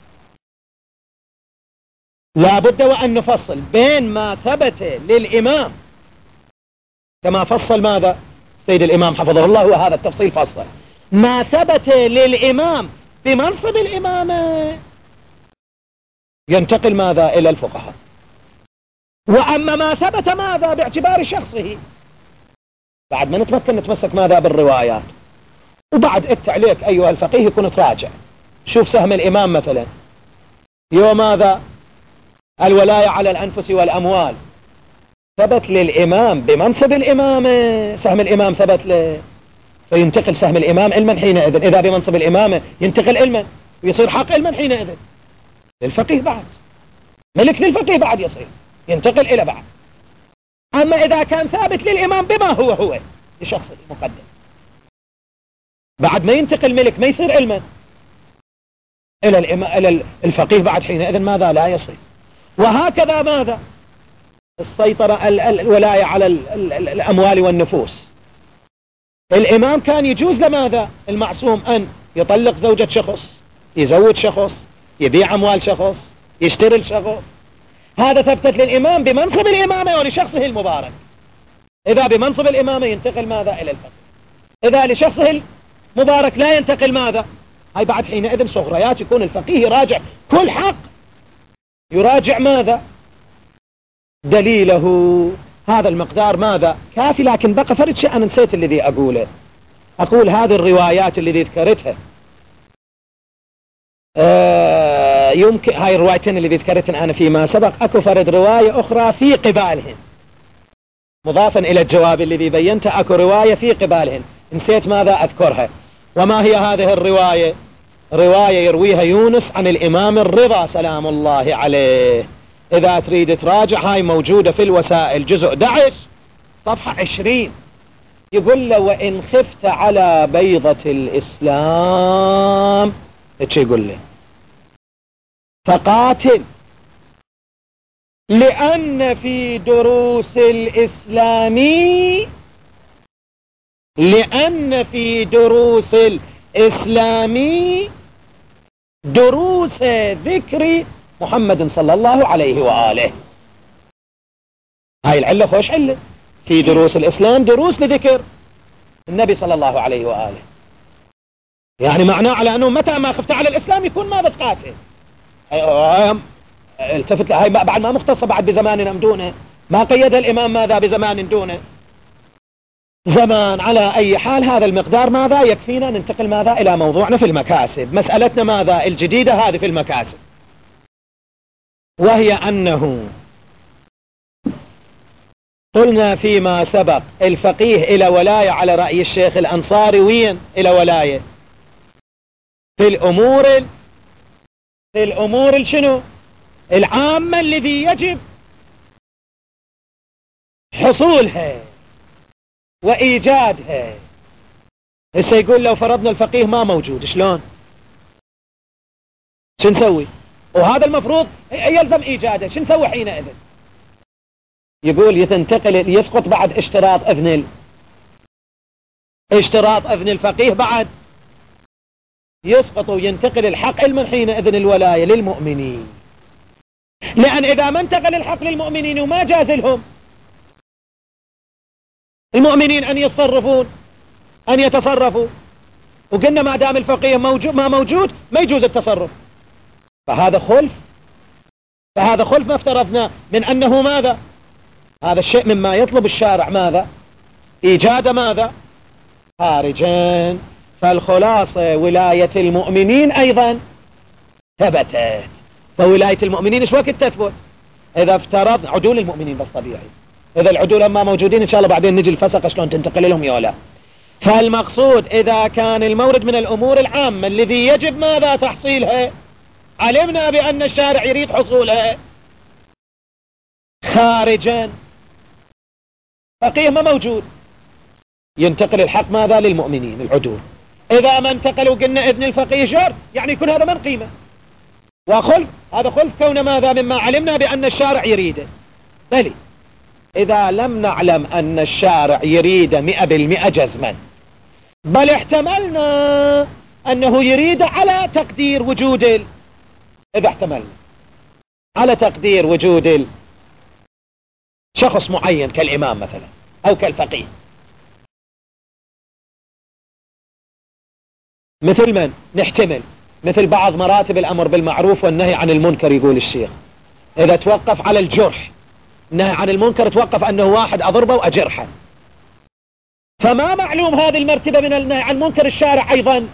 لابد وأن نفصل بين ما ثبت للإمام كما فصل ماذا سيد الإمام حفظه الله، وهذا التفصيل فصل ما ثبت للإمام بمنصب الإمامة ينتقل ماذا إلى الفقهاء، وأما ما ثبت ماذا باعتبار شخصه بعد ما نتمكن نتمسك ماذا بالروايات. وبعد انت عليك أيها الفقيه يكون تراجع، شوف سهم الإمام مثلا يوم ماذا الولاية على الأنفس والأموال ثبت للإمام بمنصب الإمامة، سهم الإمام ثبت له فينتقل سهم الإمام علما حينئذ. إذا بمنصب الإمامة ينتقل علما ويصير حق علما حينئذ للفقيه بعد، ملك للفقيه بعد يصير ينتقل إلى بعد. أما إذا كان ثابت للإمام بما هو هو لشخصه المقدم بعد ما ينتقل ملك ما يصير علما إلى الإمام إلى الفقيه بعد حينئذ ماذا لا يصير. وهكذا ماذا السيطرة الولاية على الأموال والنفوس، الإمام كان يجوز لماذا المعصوم أن يطلق زوجة شخص، يزوج شخص، يبيع أموال شخص، يشتري الشخص، هذا ثبتت للإمام بمنصب الإمامة ولشخصه المبارك. إذا بمنصب الإمامة ينتقل ماذا إلى الفقيه، إذا لشخصه المبارك لا ينتقل ماذا. هاي بعد حينئذ صغريات يكون الفقيه يراجع كل حق، يراجع ماذا دليله. هذا المقدار ماذا كافي. لكن بقى فرد شيء أنا نسيت الذي أقوله، أقول هذه الروايات الذي ذكرتها آه يمكن هاي الروايتين اللي ذكرتن أنا فيما سبق أكو فرد رواية أخرى في قبالهن مضافا إلى الجواب الذي بينته، أكو رواية في قبالهن نسيت ماذا أذكرها. وما هي هذه الرواية؟ رواية يرويها يونس عن الإمام الرضا سلام الله عليه. إذا تريد تراجع هاي موجودة في الوسائل جزء أحد عشر صفحة عشرين. يقول له وإن خفت على بيضة الإسلام ايش يقول له فقاتل، لأن في دروس الإسلام لأن في دروس الإسلام دروس ذكر محمد صلى الله عليه وآله. هاي العلة خوش علة، في دروس الإسلام دروس لذكر النبي صلى الله عليه وآله. يعني معناه على أنه متى ما خفت على الإسلام يكون ما بتقاتل. التفت هاي بعد ما مختصة بعد بزمان أم دونه، ما قيد الإمام ماذا بزمان دونه زمان. على أي حال هذا المقدار ماذا يكفينا ننتقل ماذا إلى موضوعنا في المكاسب. مسألتنا ماذا الجديدة هذه في المكاسب، وهي أنه قلنا فيما سبق الفقيه إلى ولاية على رأي الشيخ الأنصاري وين إلى ولاية في الأمور في الأمور الشنو العامة الذي يجب حصولها وإيجادها. هسه يقول لو فرضنا الفقيه ما موجود شلون شو نسوي، وهذا المفروض يلزم إيجاده، شو نسوي حينئذ؟ يقول يتنتقل يسقط بعد اشتراط اذن ال... اشتراط اذن الفقيه بعد يسقط وينتقل الحق علما حينئذ الولاية للمؤمنين. لأن إذا ما انتقل الحق للمؤمنين وما جاز لهم المؤمنين أن يتصرفون أن يتصرفوا، وقلنا ما دام الفقيه موجود ما موجود ما يجوز التصرف، فهذا خلف فهذا خلف ما افترضنا من أنه ماذا هذا الشيء مما يطلب الشارع ماذا إيجاد ماذا خارجين. فالخلاصة ولاية المؤمنين أيضا ثبتت. فولاية المؤمنين ايش وقت تثبت؟ إذا افترض عدول المؤمنين بس طبيعي، إذا العدول ما موجودين إن شاء الله بعدين نجي الفسق شلون تنتقل لهم يولا. فالمقصود إذا كان المورد من الأمور العامة الذي يجب ماذا تحصيلها، علمنا بأن الشارع يريد حصولها خارجا، فقيه ما موجود، ينتقل الحق ماذا للمؤمنين العدول. إذا ما انتقلوا قلنا ابن الفقيه شرط، يعني يكون هذا من قيمة وخلف، هذا خلف كون ماذا مما علمنا بأن الشارع يريده. بل إذا لم نعلم أن الشارع يريد مئة بالمئة جزما، بل احتملنا أنه يريد على تقدير وجود ال... إذا احتملنا على تقدير وجود شخص معين كالإمام مثلا أو كالفقيه، مثل من نحتمل مثل بعض مراتب الأمر بالمعروف والنهي عن المنكر. يقول الشيخ إذا توقف على الجرح، النهي عن المنكر توقف أنه واحد أضربه وأجرحه، فما معلوم هذه المرتبة من النهي عن المنكر الشارع أيضا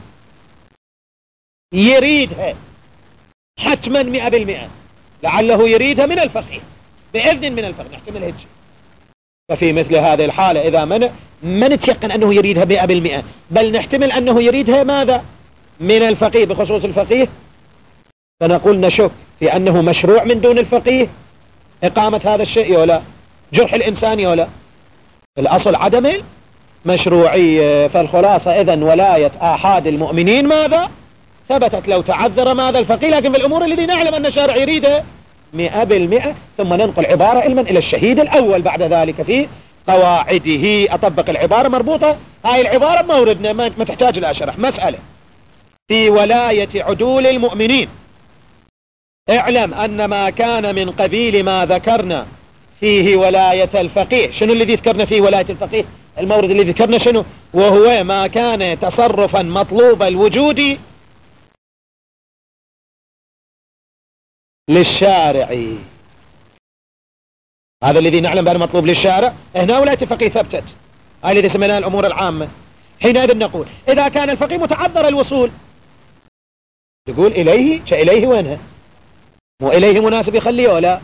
يريدها حتما مئة بالمئة، لعله يريدها من الفقيه بإذن من الفقيه، نحتمل هيك. ففي مثل هذه الحالة إذا من ما نتيقن أنه يريدها مئة بالمئة، بل نحتمل أنه يريدها ماذا من الفقيه بخصوص الفقيه، فنقول نشك في أنه مشروع من دون الفقيه إقامة هذا الشيء ولا جرح الإنسان ولا الأصل عدم مشروعية. فالخلاصة إذن ولاية آحاد المؤمنين ماذا ثبتت لو تعذر ماذا الفقيه، لكن في الأمور الذي نعلم أن الشارع يريده مئة بالمئة. ثم ننقل عبارة علما إلى الشهيد الأول بعد ذلك في قواعده، أطبق العبارة مربوطة، هاي العبارة موردنا ما تحتاج إلى شرح. مسألة في ولاية عدول المؤمنين، اعلم أن ما كان من قبيل ما ذكرنا فيه ولاية الفقيه. شنو الذي ذكرنا فيه ولاية الفقيه؟ المورد الذي ذكرنا شنو؟ وهو ما كان تصرفا مطلوب الوجود للشارع، هذا الذي نعلم بأنه مطلوب للشارع. هنا ولاية الفقيه ثبتت، هاي الذي سميناها الأمور العامة. حينئذ نقول إذا كان الفقيه متعذر الوصول، يقول إليه إليه وينها؟ مو إليه مناسب يخليه ولا؟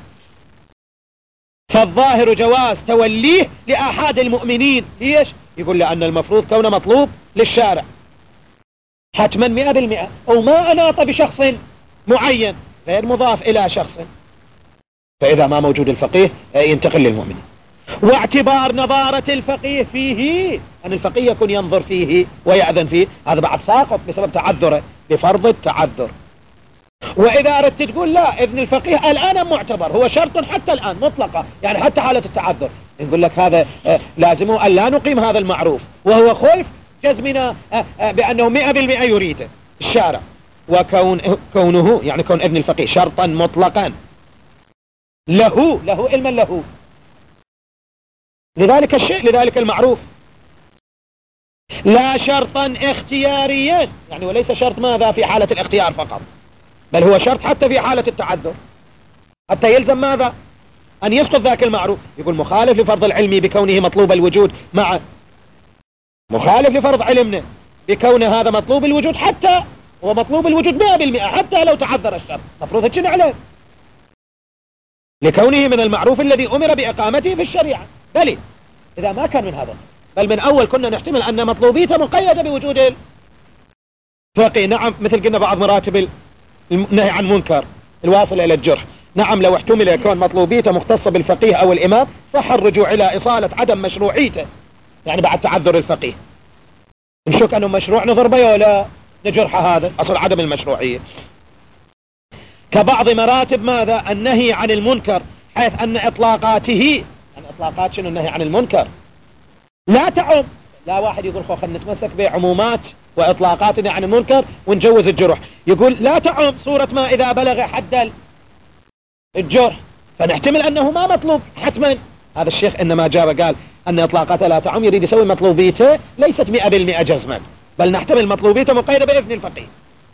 فالظاهر جواز توليه لآحاد المؤمنين. ليش؟ يقول لأن المفروض كونه مطلوب للشارع حتما مئة بالمئة، وما أناط بشخص معين غير مضاف إلى شخص، فإذا ما موجود الفقيه ينتقل للمؤمنين. واعتبار نظارة الفقيه فيه، أن الفقيه يكون ينظر فيه ويأذن فيه، هذا بعد ساقط بسبب تعذره بفرض التعذر. وإذا أردت تقول لا ابن الفقيه الآن معتبر، هو شرط حتى الآن مطلقة، يعني حتى حالة التعذر، نقول لك هذا لازمه أن لا نقيم هذا المعروف، وهو خلف جزمنا بأنه مئة بالمئة يريده الشارع، وكون كونه يعني كون ابن الفقيه شرطا مطلقا له له علما له لذلك الشيء لذلك المعروف، لا شرطا اختياريا، يعني وليس شرط ماذا في حالة الاختيار فقط، بل هو شرط حتى في حالة التعذر، حتى يلزم ماذا أن يسقط ذاك المعروف. يقول مخالف لفرض العلم بكونه مطلوب الوجود، مع مخالف لفرض علمنا بكون هذا مطلوب الوجود، حتى هو مطلوب الوجود مئة بالمئة حتى لو تعذر الشرط، مفروض هتشن عليه لكونه من المعروف الذي أمر بإقامته في الشريعة. بل إذا ما كان من هذا، بل من أول كنا نحتمل أن مطلوبيته مقيدة بوجود الفقيه. نعم، مثل قلنا بعض مراتب النهي عن منكر الواصل إلى الجرح، نعم لو احتمل يكون مطلوبيته مختصة بالفقيه أو الإمام صح الرجوع إلى إصالة عدم مشروعيته، يعني بعد تعذر الفقيه نشك أنه مشروع نضربه ولا نجرح، هذا أصل عدم المشروعية. كبعض مراتب ماذا النهي عن المنكر، حيث أن إطلاقاته، أن إطلاقات شنو النهي عن المنكر لا تعم، لا واحد يقول خو خلنا نتمسك بعمومات وإطلاقاتنا عن المنكر ونجوز الجرح، يقول لا تعم صورة ما إذا بلغ حد الجرح، فنحتمل أنه ما مطلوب حتما. هذا الشيخ إنما جاب قال أن إطلاقاته لا تعم، يريد يسوي مطلوبيته ليست مئة بالمئة جزما، بل نحتمل مطلوبيته مقيدة بإذن الفقيه.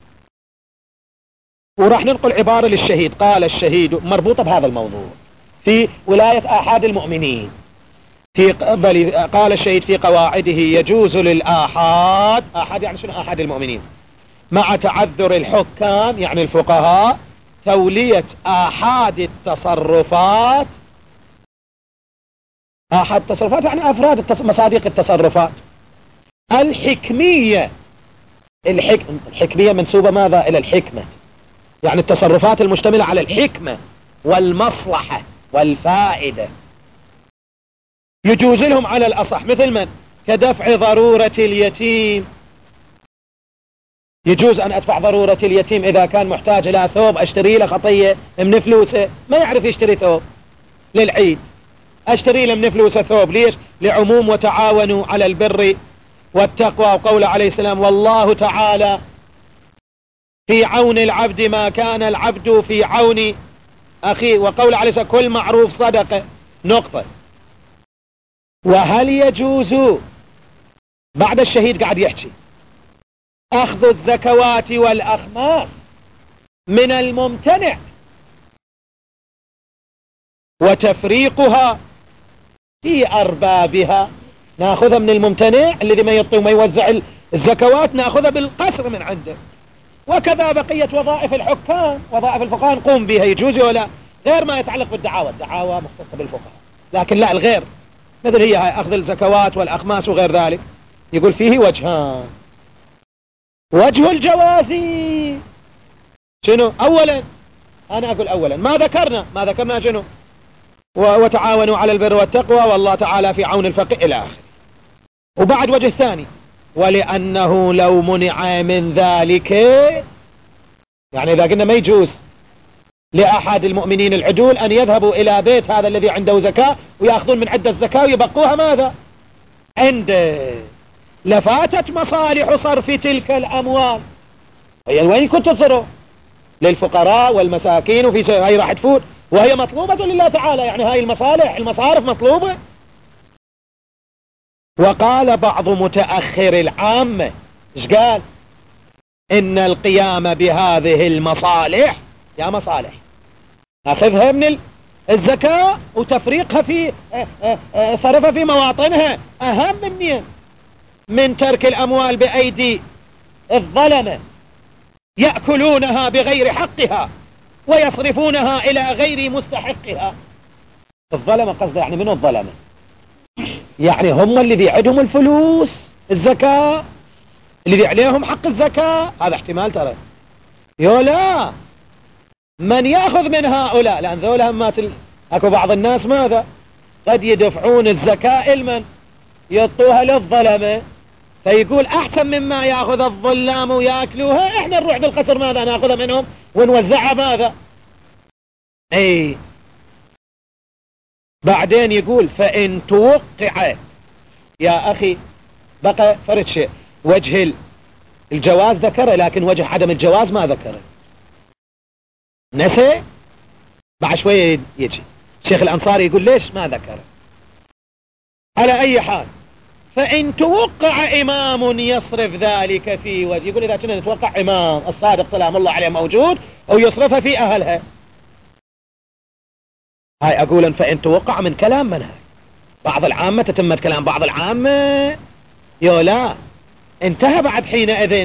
وراح ننقل عبارة للشهيد، قال الشهيد مربوطة بهذا الموضوع في ولاية آحاد المؤمنين، في بل قال الشهيد في قواعده يجوز للآحاد، آحاد يعني شنو آحاد المؤمنين، مع تعذر الحكام يعني الفقهاء، تولية آحاد التصرفات، آحاد التصرفات يعني أفراد التص... مصادق التصرفات الحكمية، الحك... الحكمية منسوبة ماذا إلى الحكمة، يعني التصرفات المشتملة على الحكمة والمصلحة والفائدة، يجوز لهم على الأصح، مثل من كدفع ضرورة اليتيم يجوز أن أدفع ضرورة اليتيم إذا كان محتاج إلى ثوب أشتري له خطية من فلوسه، ما يعرف يشتري ثوب للعيد، أشتري له من فلوسه ثوب. ليش؟ لعموم وتعاونوا على البر والتقوى، وقول عليه السلام والله تعالى في عون العبد ما كان العبد في عون أخيه، وقول عليه السلام كل معروف صدقة. نقطة. وهل يجوز بعد الشهيد قاعد يحكي أخذ الزكوات والأخماس من الممتنع وتفريقها في أربابها؟ نأخذها من الممتنع الذي ما يعطي وما يوزع الزكوات، نأخذها بالقصر من عنده. وكذا بقية وظائف الحكام، وظائف الفقهاء نقوم بها، يجوز ولا غير ما يتعلق بالدعاوى. الدعاوى مختصة بالفقهاء، لكن لا الغير مثل هي هاي أخذ الزكوات والأخماس وغير ذلك. يقول فيه وجهان. وجه الجواز شنو؟ أولا أنا أقول أولا ما ذكرنا ما ذكرنا شنو؟ وتعاونوا على البر والتقوى والله تعالى في عون الفقير إلى آخره. وبعد وجه ثاني، ولأنه لو منع من ذلك، يعني إذا قلنا ما يجوز لأحد المؤمنين العدول أن يذهبوا إلى بيت هذا الذي عنده زكاة ويأخذون من عدة الزكاة ويبقوها ماذا عنده، لفاتت مصالح صرف تلك الأموال. هي وين كنت تصرف؟ للفقراء والمساكين، وفي هاي راح تفوت وهي مطلوبة لله تعالى، يعني هاي المصالح المصارف مطلوبة. وقال بعض متأخر العامة ايش قال؟ إن القيام بهذه المصالح، يا مصالح أخذها من الزكاة وتفريقها في صرفها في مواطنها أهم من من ترك الأموال بأيدي الظلمة يأكلونها بغير حقها ويصرفونها إلى غير مستحقها. الظلمة قصده يعني منو الظلمة؟ يعني هم اللي بيعدهم الفلوس الزكاة، اللي بي عليهم حق الزكاة، هذا احتمال ترى. يولا من يأخذ من هؤلاء، لأن ذولا همات ال... اكو بعض الناس ماذا قد يدفعون الزكاة المن يطوها للظلمة، فيقول احسن مما يأخذ الظلام ويأكلوها احنا نروح بالقصر ماذا نأخذها منهم ونوزعها ماذا. اي بعدين يقول فإن توقع، يا أخي بقى فرد شيء، وجه الجواز ذكره لكن وجه عدم الجواز ما ذكره، نسي بعد شوية يجي الشيخ الأنصاري يقول ليش ما ذكره. على أي حال فإن توقع إمام يصرف ذلك في وجه، يقول إذا كنا نتوقع إمام الصادق سلام الله عليه موجود أو يصرفها في أهلها، هاي أقول فإن توقع من كلام من هاي بعض العامة، تتمة كلام بعض العامة يولا انتهى بعد حينئذ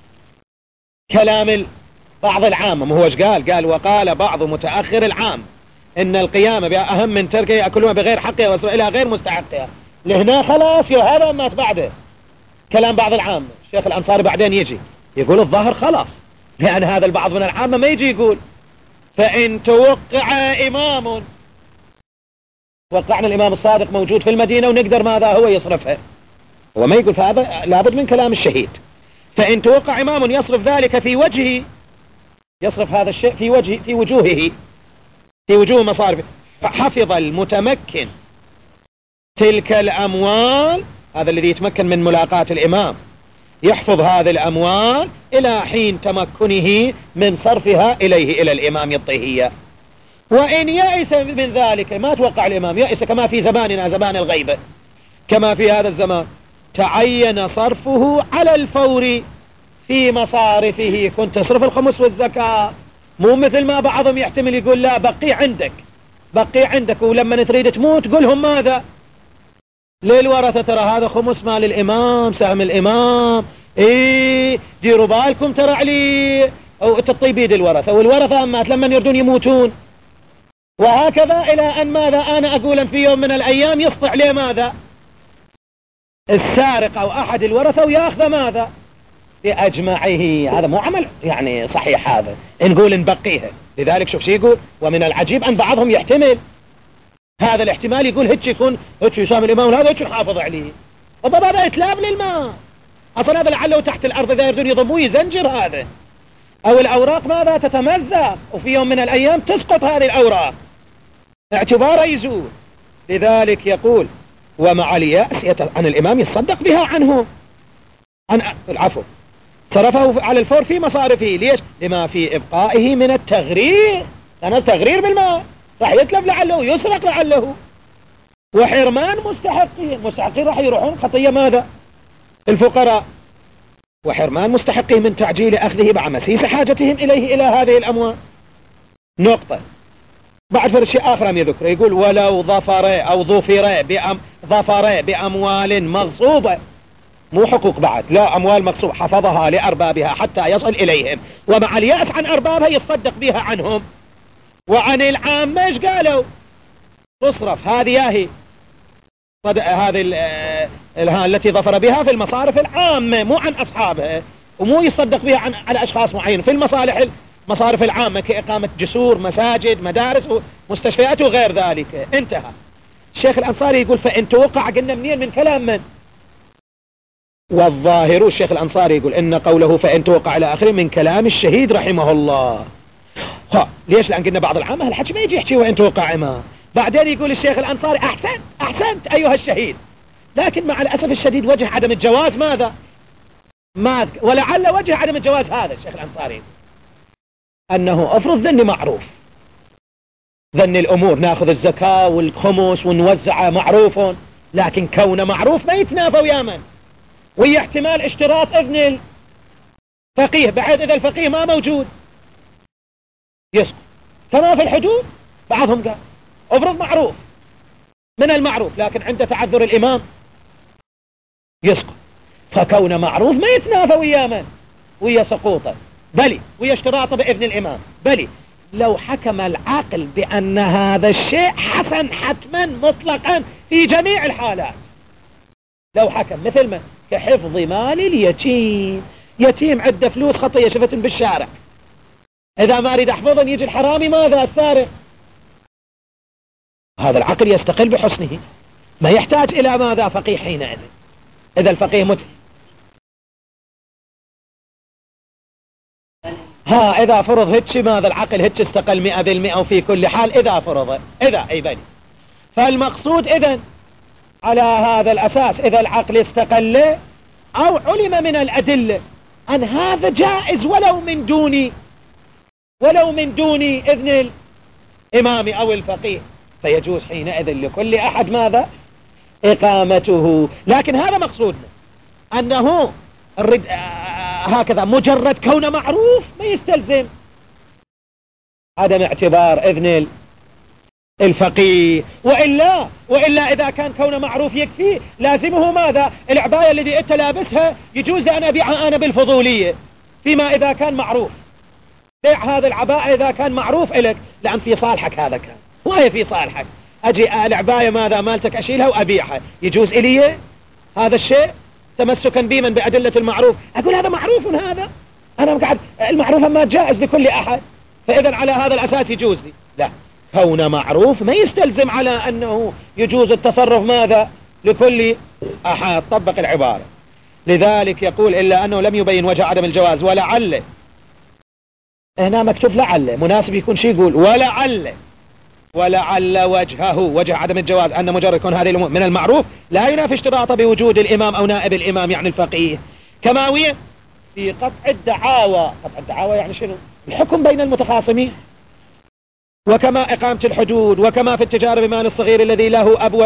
كلام بعض العامة. ما هو ايش قال؟ قال وقال بعض متأخر العام إن القيامة بأهم من تركه يأكلون بغير حقها وصلوا إلى غير مستحقها. لهنا خلاص يا هذا ما بعده كلام بعض العامة. الشيخ الأنصاري بعدين يجي يقول الظاهر خلاص، لأن هذا البعض من العامة ما يجي يقول فإن توقع إمام، وقعنا الإمام الصادق موجود في المدينة ونقدر ماذا هو يصرفها، هو ما يقول، فهذا لابد من كلام الشهيد. فإن توقع إمام يصرف ذلك في وجهه، يصرف هذا الشيء في وجه في وجوهه في وجوه مصارفه، فحفظ المتمكن تلك الأموال، هذا الذي يتمكن من ملاقاة الإمام يحفظ هذه الأموال إلى حين تمكنه من صرفها إليه إلى الإمام يعطيه. وإن يأس من ذلك، ما توقع الإمام يأس كما في زماننا زمان الغيبة كما في هذا الزمان، تعين صرفه على الفور في مصارفه. كنت تصرف الخمس والزكاة، مو مثل ما بعضهم يحتمل يقول لا بقي عندك بقي عندك ولما تريد تموت قولهم ماذا للورثة ترى هذا خمس مال الإمام سهم الإمام، ايه ديروا بالكم ترى علي، او تطيب بيد الورثة، والورثة أمات لما يردون يموتون. وهكذا إلى أن ماذا أنا أقول في يوم من الأيام يسطع عليه ماذا السارق أو أحد الورثة ويأخذ ماذا بأجمعه. هذا مو عمل يعني صحيح، هذا نقول نبقيها. لذلك شوف شو يقول، ومن العجيب أن بعضهم يحتمل هذا الاحتمال، يقول هيك يكون هيك يسام الإمام وهذا هيك يحافظ عليه، وبابا هذا إتلاف للمال، أصلا هذا لعله تحت الأرض إذا يردون يضموه يزنجر هذا، أو الأوراق ماذا تتمزق، وفي يوم من الأيام تسقط هذه الأوراق اعتباره يزول. لذلك يقول ومع اليأس عن الإمام يتصدق بها عنه، عن العفو صرفه على الفور في مصارفه. ليش؟ لما في إبقائه من التغرير، لأن التغرير بالمال راح يتلف لعله، يسرق لعله، وحرمان مستحقين. مستحقين راح يروحون خطية ماذا؟ الفقراء. وحرمان مستحقين من تعجيل أخذه مع مسيس حاجتهم إليه إلى هذه الأموال. نقطة. بعد فرق شيء آخر يذكر يقول ولو ظفر أو ظفر بأم ظفر بأموال مغصوبة، مو حقوق بعد، لا أموال مغصوبة، حفظها لأربابها حتى يصل إليهم، ومع اليأس عن أربابها يصدق بها عنهم. وعن العامة ايش قالوا؟ تصرف هذه ياهي هذه التي ظفر بها في المصارف العامة، مو عن أصحابها، ومو يصدق بها عن على أشخاص معين، في المصالح المصارف العامة كإقامة جسور، مساجد، مدارس ومستشفيات وغير ذلك. انتهى. الشيخ الأنصاري يقول فإن توقع، قلنا منين؟ من كلام من؟ والظاهر الشيخ الأنصاري يقول إن قوله فإن توقع إلى آخره من كلام الشهيد رحمه الله. ها ليش؟ لأن قلنا بعض العامة الحكي ما يجي يحكي وإن توقع ما. بعدين يقول الشيخ الأنصاري أحسنت أحسنت أيها الشهيد، لكن مع الأسف الشديد وجه عدم الجواز ماذا؟ ما ولعل وجه عدم الجواز هذا الشيخ الأنصاري أنه أفرض ذني معروف، ذني الأمور ناخذ الزكاة والخمس ونوزعه معروف، لكن كونه معروف ما يتنافى ويا من، وهي احتمال اشتراط ابن الفقيه بحيث إذا الفقيه ما موجود يسقط. كما في الحدود بعضهم قال افرض معروف من المعروف، لكن عند تعذر الإمام يسقط. فكون معروف ما يتنافى ويا من، ويا سقوطه، بلي ويا اشتراطه بابن الإمام، بلي لو حكم العقل بأن هذا الشيء حسن حتما مطلقا في جميع الحالات، لو حكم مثل ما كحفظ مال اليتيم، يتيم عنده فلوس خطية شفتن بالشارع، إذا ما أريد أحفظن يجي الحرامي ماذا؟ السارق. هذا العقل يستقل بحسنه، ما يحتاج إلى ماذا؟ فقيه حينئذ، إذا الفقيه متف. ها إذا فرض هتش ماذا؟ العقل هتش استقل مئة بالمئة وفي كل حال إذا فرض، إذا أي بني. فالمقصود إذن على هذا الأساس إذا العقل استقل أو علم من الأدلة أن هذا جائز ولو من دون ولو من دون إذن الإمام أو الفقيه، فيجوز حينئذ لكل أحد ماذا؟ إقامته. لكن هذا مقصودنا أنه الرد... هكذا مجرد كونه معروف ما يستلزم عدم اعتبار إذن الفقيه، وإلا وإلا إذا كان كونه معروف يكفي، لازمه ماذا؟ العباية الذي أنت لابسها يجوز أن أبيعها أنا بالفضولية، فيما إذا كان معروف بيع هذا العباءة إذا كان معروف إلك، لأن في صالحك هذا كان، وهي في صالحك، أجي العباية ماذا مالتك أشيلها وأبيعها، يجوز إلي هذا الشيء تمسكا بمن بأدلة المعروف، أقول هذا معروف هذا، أنا قاعد المعروف ما جائز لكل أحد، فإذا على هذا الأساس يجوز لي. لا، كون معروف ما يستلزم على أنه يجوز التصرف ماذا لكل أحد. طبق العبارة. لذلك يقول إلا أنه لم يبين وجه عدم الجواز، ولعل هنا مكتوب لعل، مناسب يكون شيء يقول ولعل ولعل وجهه وجه عدم الجواز أن مجرد كون هذه الأمور من المعروف لا ينافي اشتراط بوجود الإمام أو نائب الإمام يعني الفقيه، كما وين في قطع الدعاوى. قطع الدعاوى يعني شنو؟ الحكم بين المتخاصمين، وكما إقامة الحدود، وكما في التجارة بمال الصغير الذي له أب و...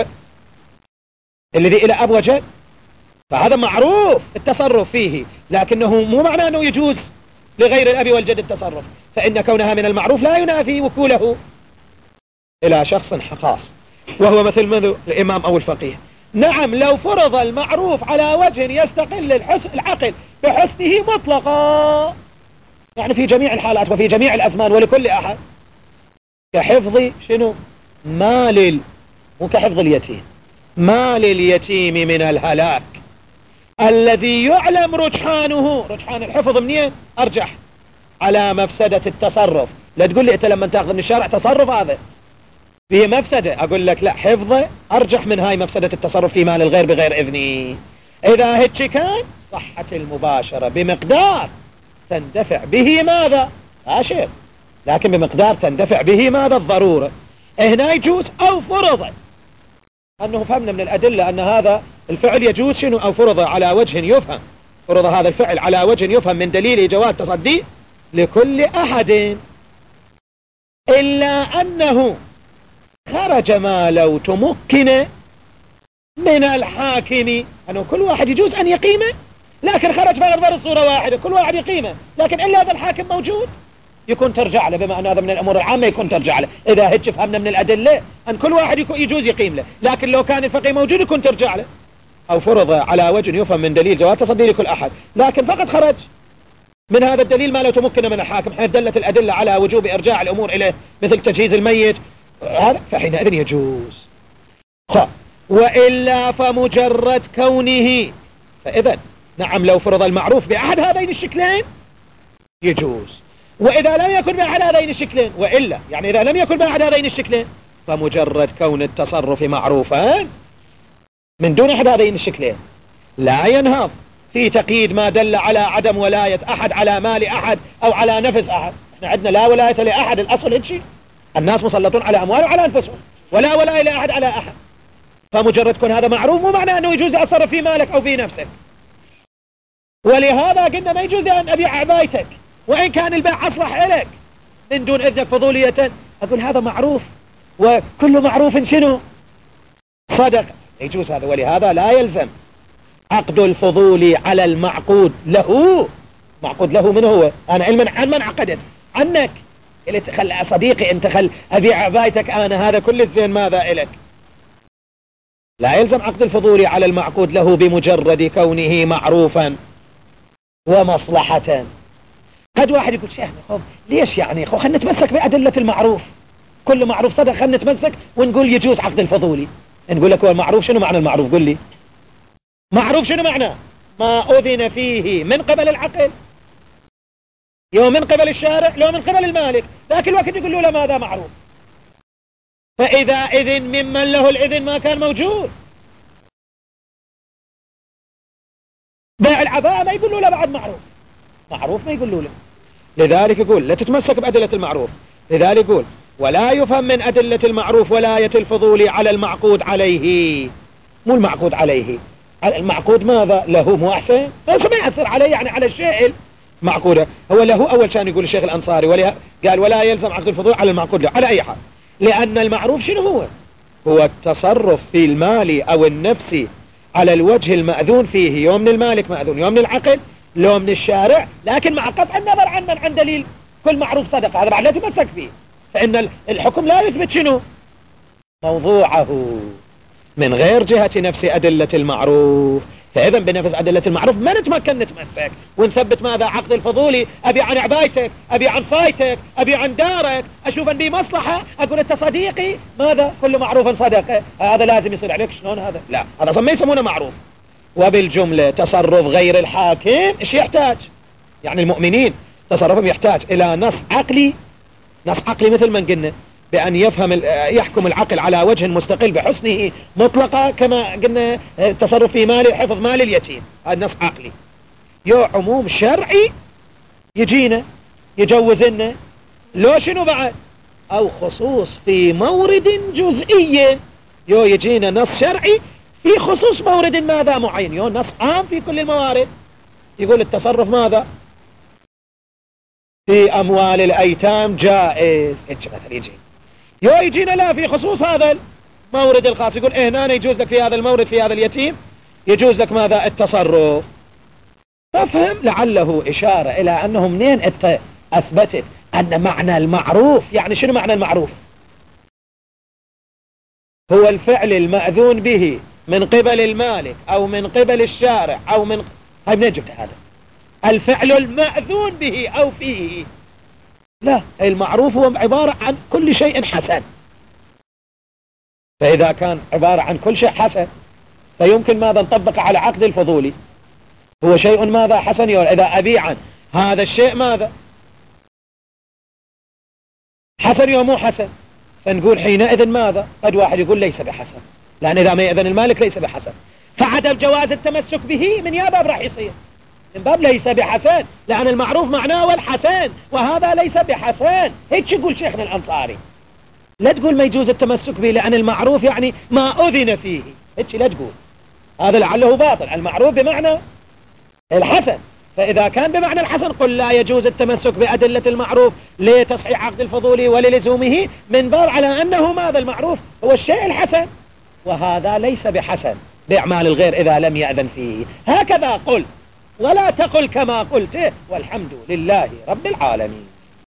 الذي إلى أب وجد، فهذا معروف التصرف فيه، لكنه مو معنى أنه يجوز لغير الأب والجد التصرف، فإن كونها من المعروف لا ينافي وكوله إلى شخص خاص وهو مثل من الإمام أو الفقيه. نعم لو فرض المعروف على وجه يستقل الحسن العقل بحسنه مطلقا، يعني في جميع الحالات وفي جميع الأزمان ولكل أحد، كحفظ شنو؟ مال ال... مو كحفظ اليتيم، مال اليتيم من الهلاك الذي يعلم رجحانه، رجحان الحفظ منين؟ أرجح على مفسدة التصرف. لا تقول لي أنت لما تأخذ من الشارع تصرف هذا فيه مفسدة، أقول لك لا، حفظه أرجح من هاي مفسدة التصرف في مال الغير بغير إذني. إذا هيك كان صحت المباشرة بمقدار تندفع به ماذا؟ آشر، لكن بمقدار تندفع به ماذا؟ الضرورة. هنا يجوز أو فرض أنه فهمنا من الأدلة أن هذا الفعل يجوز شنو؟ أو فرض على وجه يفهم، فرض هذا الفعل على وجه يفهم من دليل جواز تصدي لكل أحد، إلا أنه خرج ما لو تمكن من الحاكم أنه كل واحد يجوز أن يقيمه، لكن خرج بغض الصورة واحدة كل واحد يقيمه، لكن إلا هذا الحاكم موجود يكون ترجع له، بما أن هذا من الأمور العامة يكون ترجع له. إذا هيك فهمنا من الأدلة أن كل واحد يجوز يقيم له، لكن لو كان الفقيه موجود يكون ترجع له. أو فرض على وجه يفهم من دليل جواز تصدي لكل أحد، لكن فقط خرج من هذا الدليل ما لو تمكن من الحاكم، حيث دلت الأدلة على وجوب إرجاع الأمور إليه مثل تجهيز الميت هذا، فحينئذ يجوز. خ وإلا فمجرد كونه، فإذا نعم لو فرض المعروف بأحد هذين الشكلين يجوز، وإذا لم يكن بأحد هذين الشكلين، وإلا يعني إذا لم يكن بأحد هذين الشكلين فمجرد كون التصرف معروفا من دون أحد هذين الشكلين لا ينهض في تقييد ما دل على عدم ولاية أحد على مال أحد أو على نفس أحد. احنا عندنا لا ولاية لأحد، الأصل هيك شيء، الناس مسلطون على أموال وعلى أنفسهم، ولا ولاية لأحد على أحد. فمجرد كون هذا معروف مو معناه أنه يجوز أتصرف في مالك أو في نفسك. ولهذا قلنا ما يجوز أن أبيع عبايتك وإن كان البيع أصلح إليك من دون إذنك فضولية، أقول هذا معروف وكل معروف شنو؟ صدق، يجوز هذا. ولهذا لا يلزم عقد الفضول على المعقود له. معقود له من هو؟ أنا علما عن من عقدت عنك، قلت خل صديقي أنت خل أبيع عبايتك أنا، هذا كل الزين ماذا إلك؟ لا يلزم عقد الفضول على المعقود له بمجرد كونه معروفا ومصلحة. قد واحد يقول شيخنا خب ليش يعني خب خلنا نتمسك بأدلة المعروف، كل معروف صدق خلنا نتمسك ونقول يجوز عقد الفضولي. نقول لك هو المعروف شنو معنى المعروف؟ قل لي معروف شنو معنى؟ ما أذن فيه من قبل العقل، يوم من قبل الشارع لو من قبل المالك، لكن الوقت يقول له لا ماذا معروف. فإذا إذن ممن له الإذن ما كان موجود، بيع العباءة ما يقول له لا بعد معروف، معروف ما يقول له لا. لذلك يقول لا تتمسك بأدلة المعروف. لذلك يقول ولا يفهم من أدلة المعروف ولاية الفضول على المعقود عليه. مو المعقود عليه، المعقود ماذا له؟ مو أحسن ما يأثر عليه يعني على الشيء المعقودة. هو له أول شان يقول الشيخ الأنصاري ولا قال ولا يلزم عقد الفضول على المعقود له على أي حال، لأن المعروف شنو هو؟ هو التصرف في المال أو النفس على الوجه المأذون فيه، يوم من المالك مأذون، يوم من العقل، لو من الشارع، لكن مع قطع النظر عن من عن دليل كل معروف صدقة، هذا بعد لا تمسك فيه، فإن الحكم لا يثبت شنو موضوعه من غير جهة نفس أدلة المعروف. فإذا بنفس أدلة المعروف ما نتمكن نتمسك ونثبت ماذا؟ عقد الفضولي. أبي عن عبايتك، أبي عن صايتك، أبي عن دارك، أشوف أن بي مصلحة أقول أنت صديقي ماذا؟ كل معروف صدقة، هذا لازم يصير عليك. شلون هذا؟ لا، هذا أصلا ما يسمونه معروف. وبالجملة تصرف غير الحاكم إيش يحتاج؟ يعني المؤمنين تصرفهم يحتاج إلى نص عقلي، نص عقلي مثل ما قلنا بأن يفهم يحكم العقل على وجه مستقل بحسنه مطلقة، كما قلنا التصرف في مال حفظ مال اليتيم، هذا نص عقلي. يو عموم شرعي يجينا يجوز لنا، لو شنو بعد؟ أو خصوص في مورد جزئي، يو يجينا نص شرعي في خصوص مورد ماذا معين، يو نص عام في كل الموارد. يقول التصرف ماذا؟ في أموال الأيتام جائز، إيش مثل يجي يو يجينا لا في خصوص هذا المورد الخاص، يقول إيه هنا يجوز لك في هذا المورد في هذا اليتيم يجوز لك ماذا؟ التصرف. ففهم لعله إشارة إلى أنه منين أثبتت أن معنى المعروف، يعني شنو معنى المعروف؟ هو الفعل المأذون به من قبل المالك أو من قبل الشارع أو من هاي منين جبت هذا؟ الفعل المأذون به أو فيه. لا، المعروف هو عبارة عن كل شيء حسن. فإذا كان عبارة عن كل شيء حسن فيمكن ماذا نطبق على عقد الفضولي؟ هو شيء ماذا حسن، إذا أبيعا هذا الشيء ماذا حسن يو مو حسن، فنقول حينئذ ماذا؟ قد واحد يقول ليس بحسن، لأن إذا ما يأذن المالك ليس بحسن. فعدم جواز التمسك به من يا باب راح يصير؟ من باب ليس بحسن، لأن المعروف معناه والحسن، وهذا ليس بحسن. هيك يقول شيخنا الأنصاري. لا تقول ما يجوز التمسك به لأن المعروف يعني ما أذن فيه، هيك لا تقول، هذا لعله باطل. المعروف بمعنى الحسن، فإذا كان بمعنى الحسن قل لا يجوز التمسك بأدلة المعروف لتصحيح عقد الفضول وللزومه، من باب على أنه ماذا المعروف هو الشيء الحسن، وهذا ليس بحسن بإعمال الغير إذا لم يأذن فيه. هكذا قل، ولا تقل كما قلت، والحمد لله رب العالمين.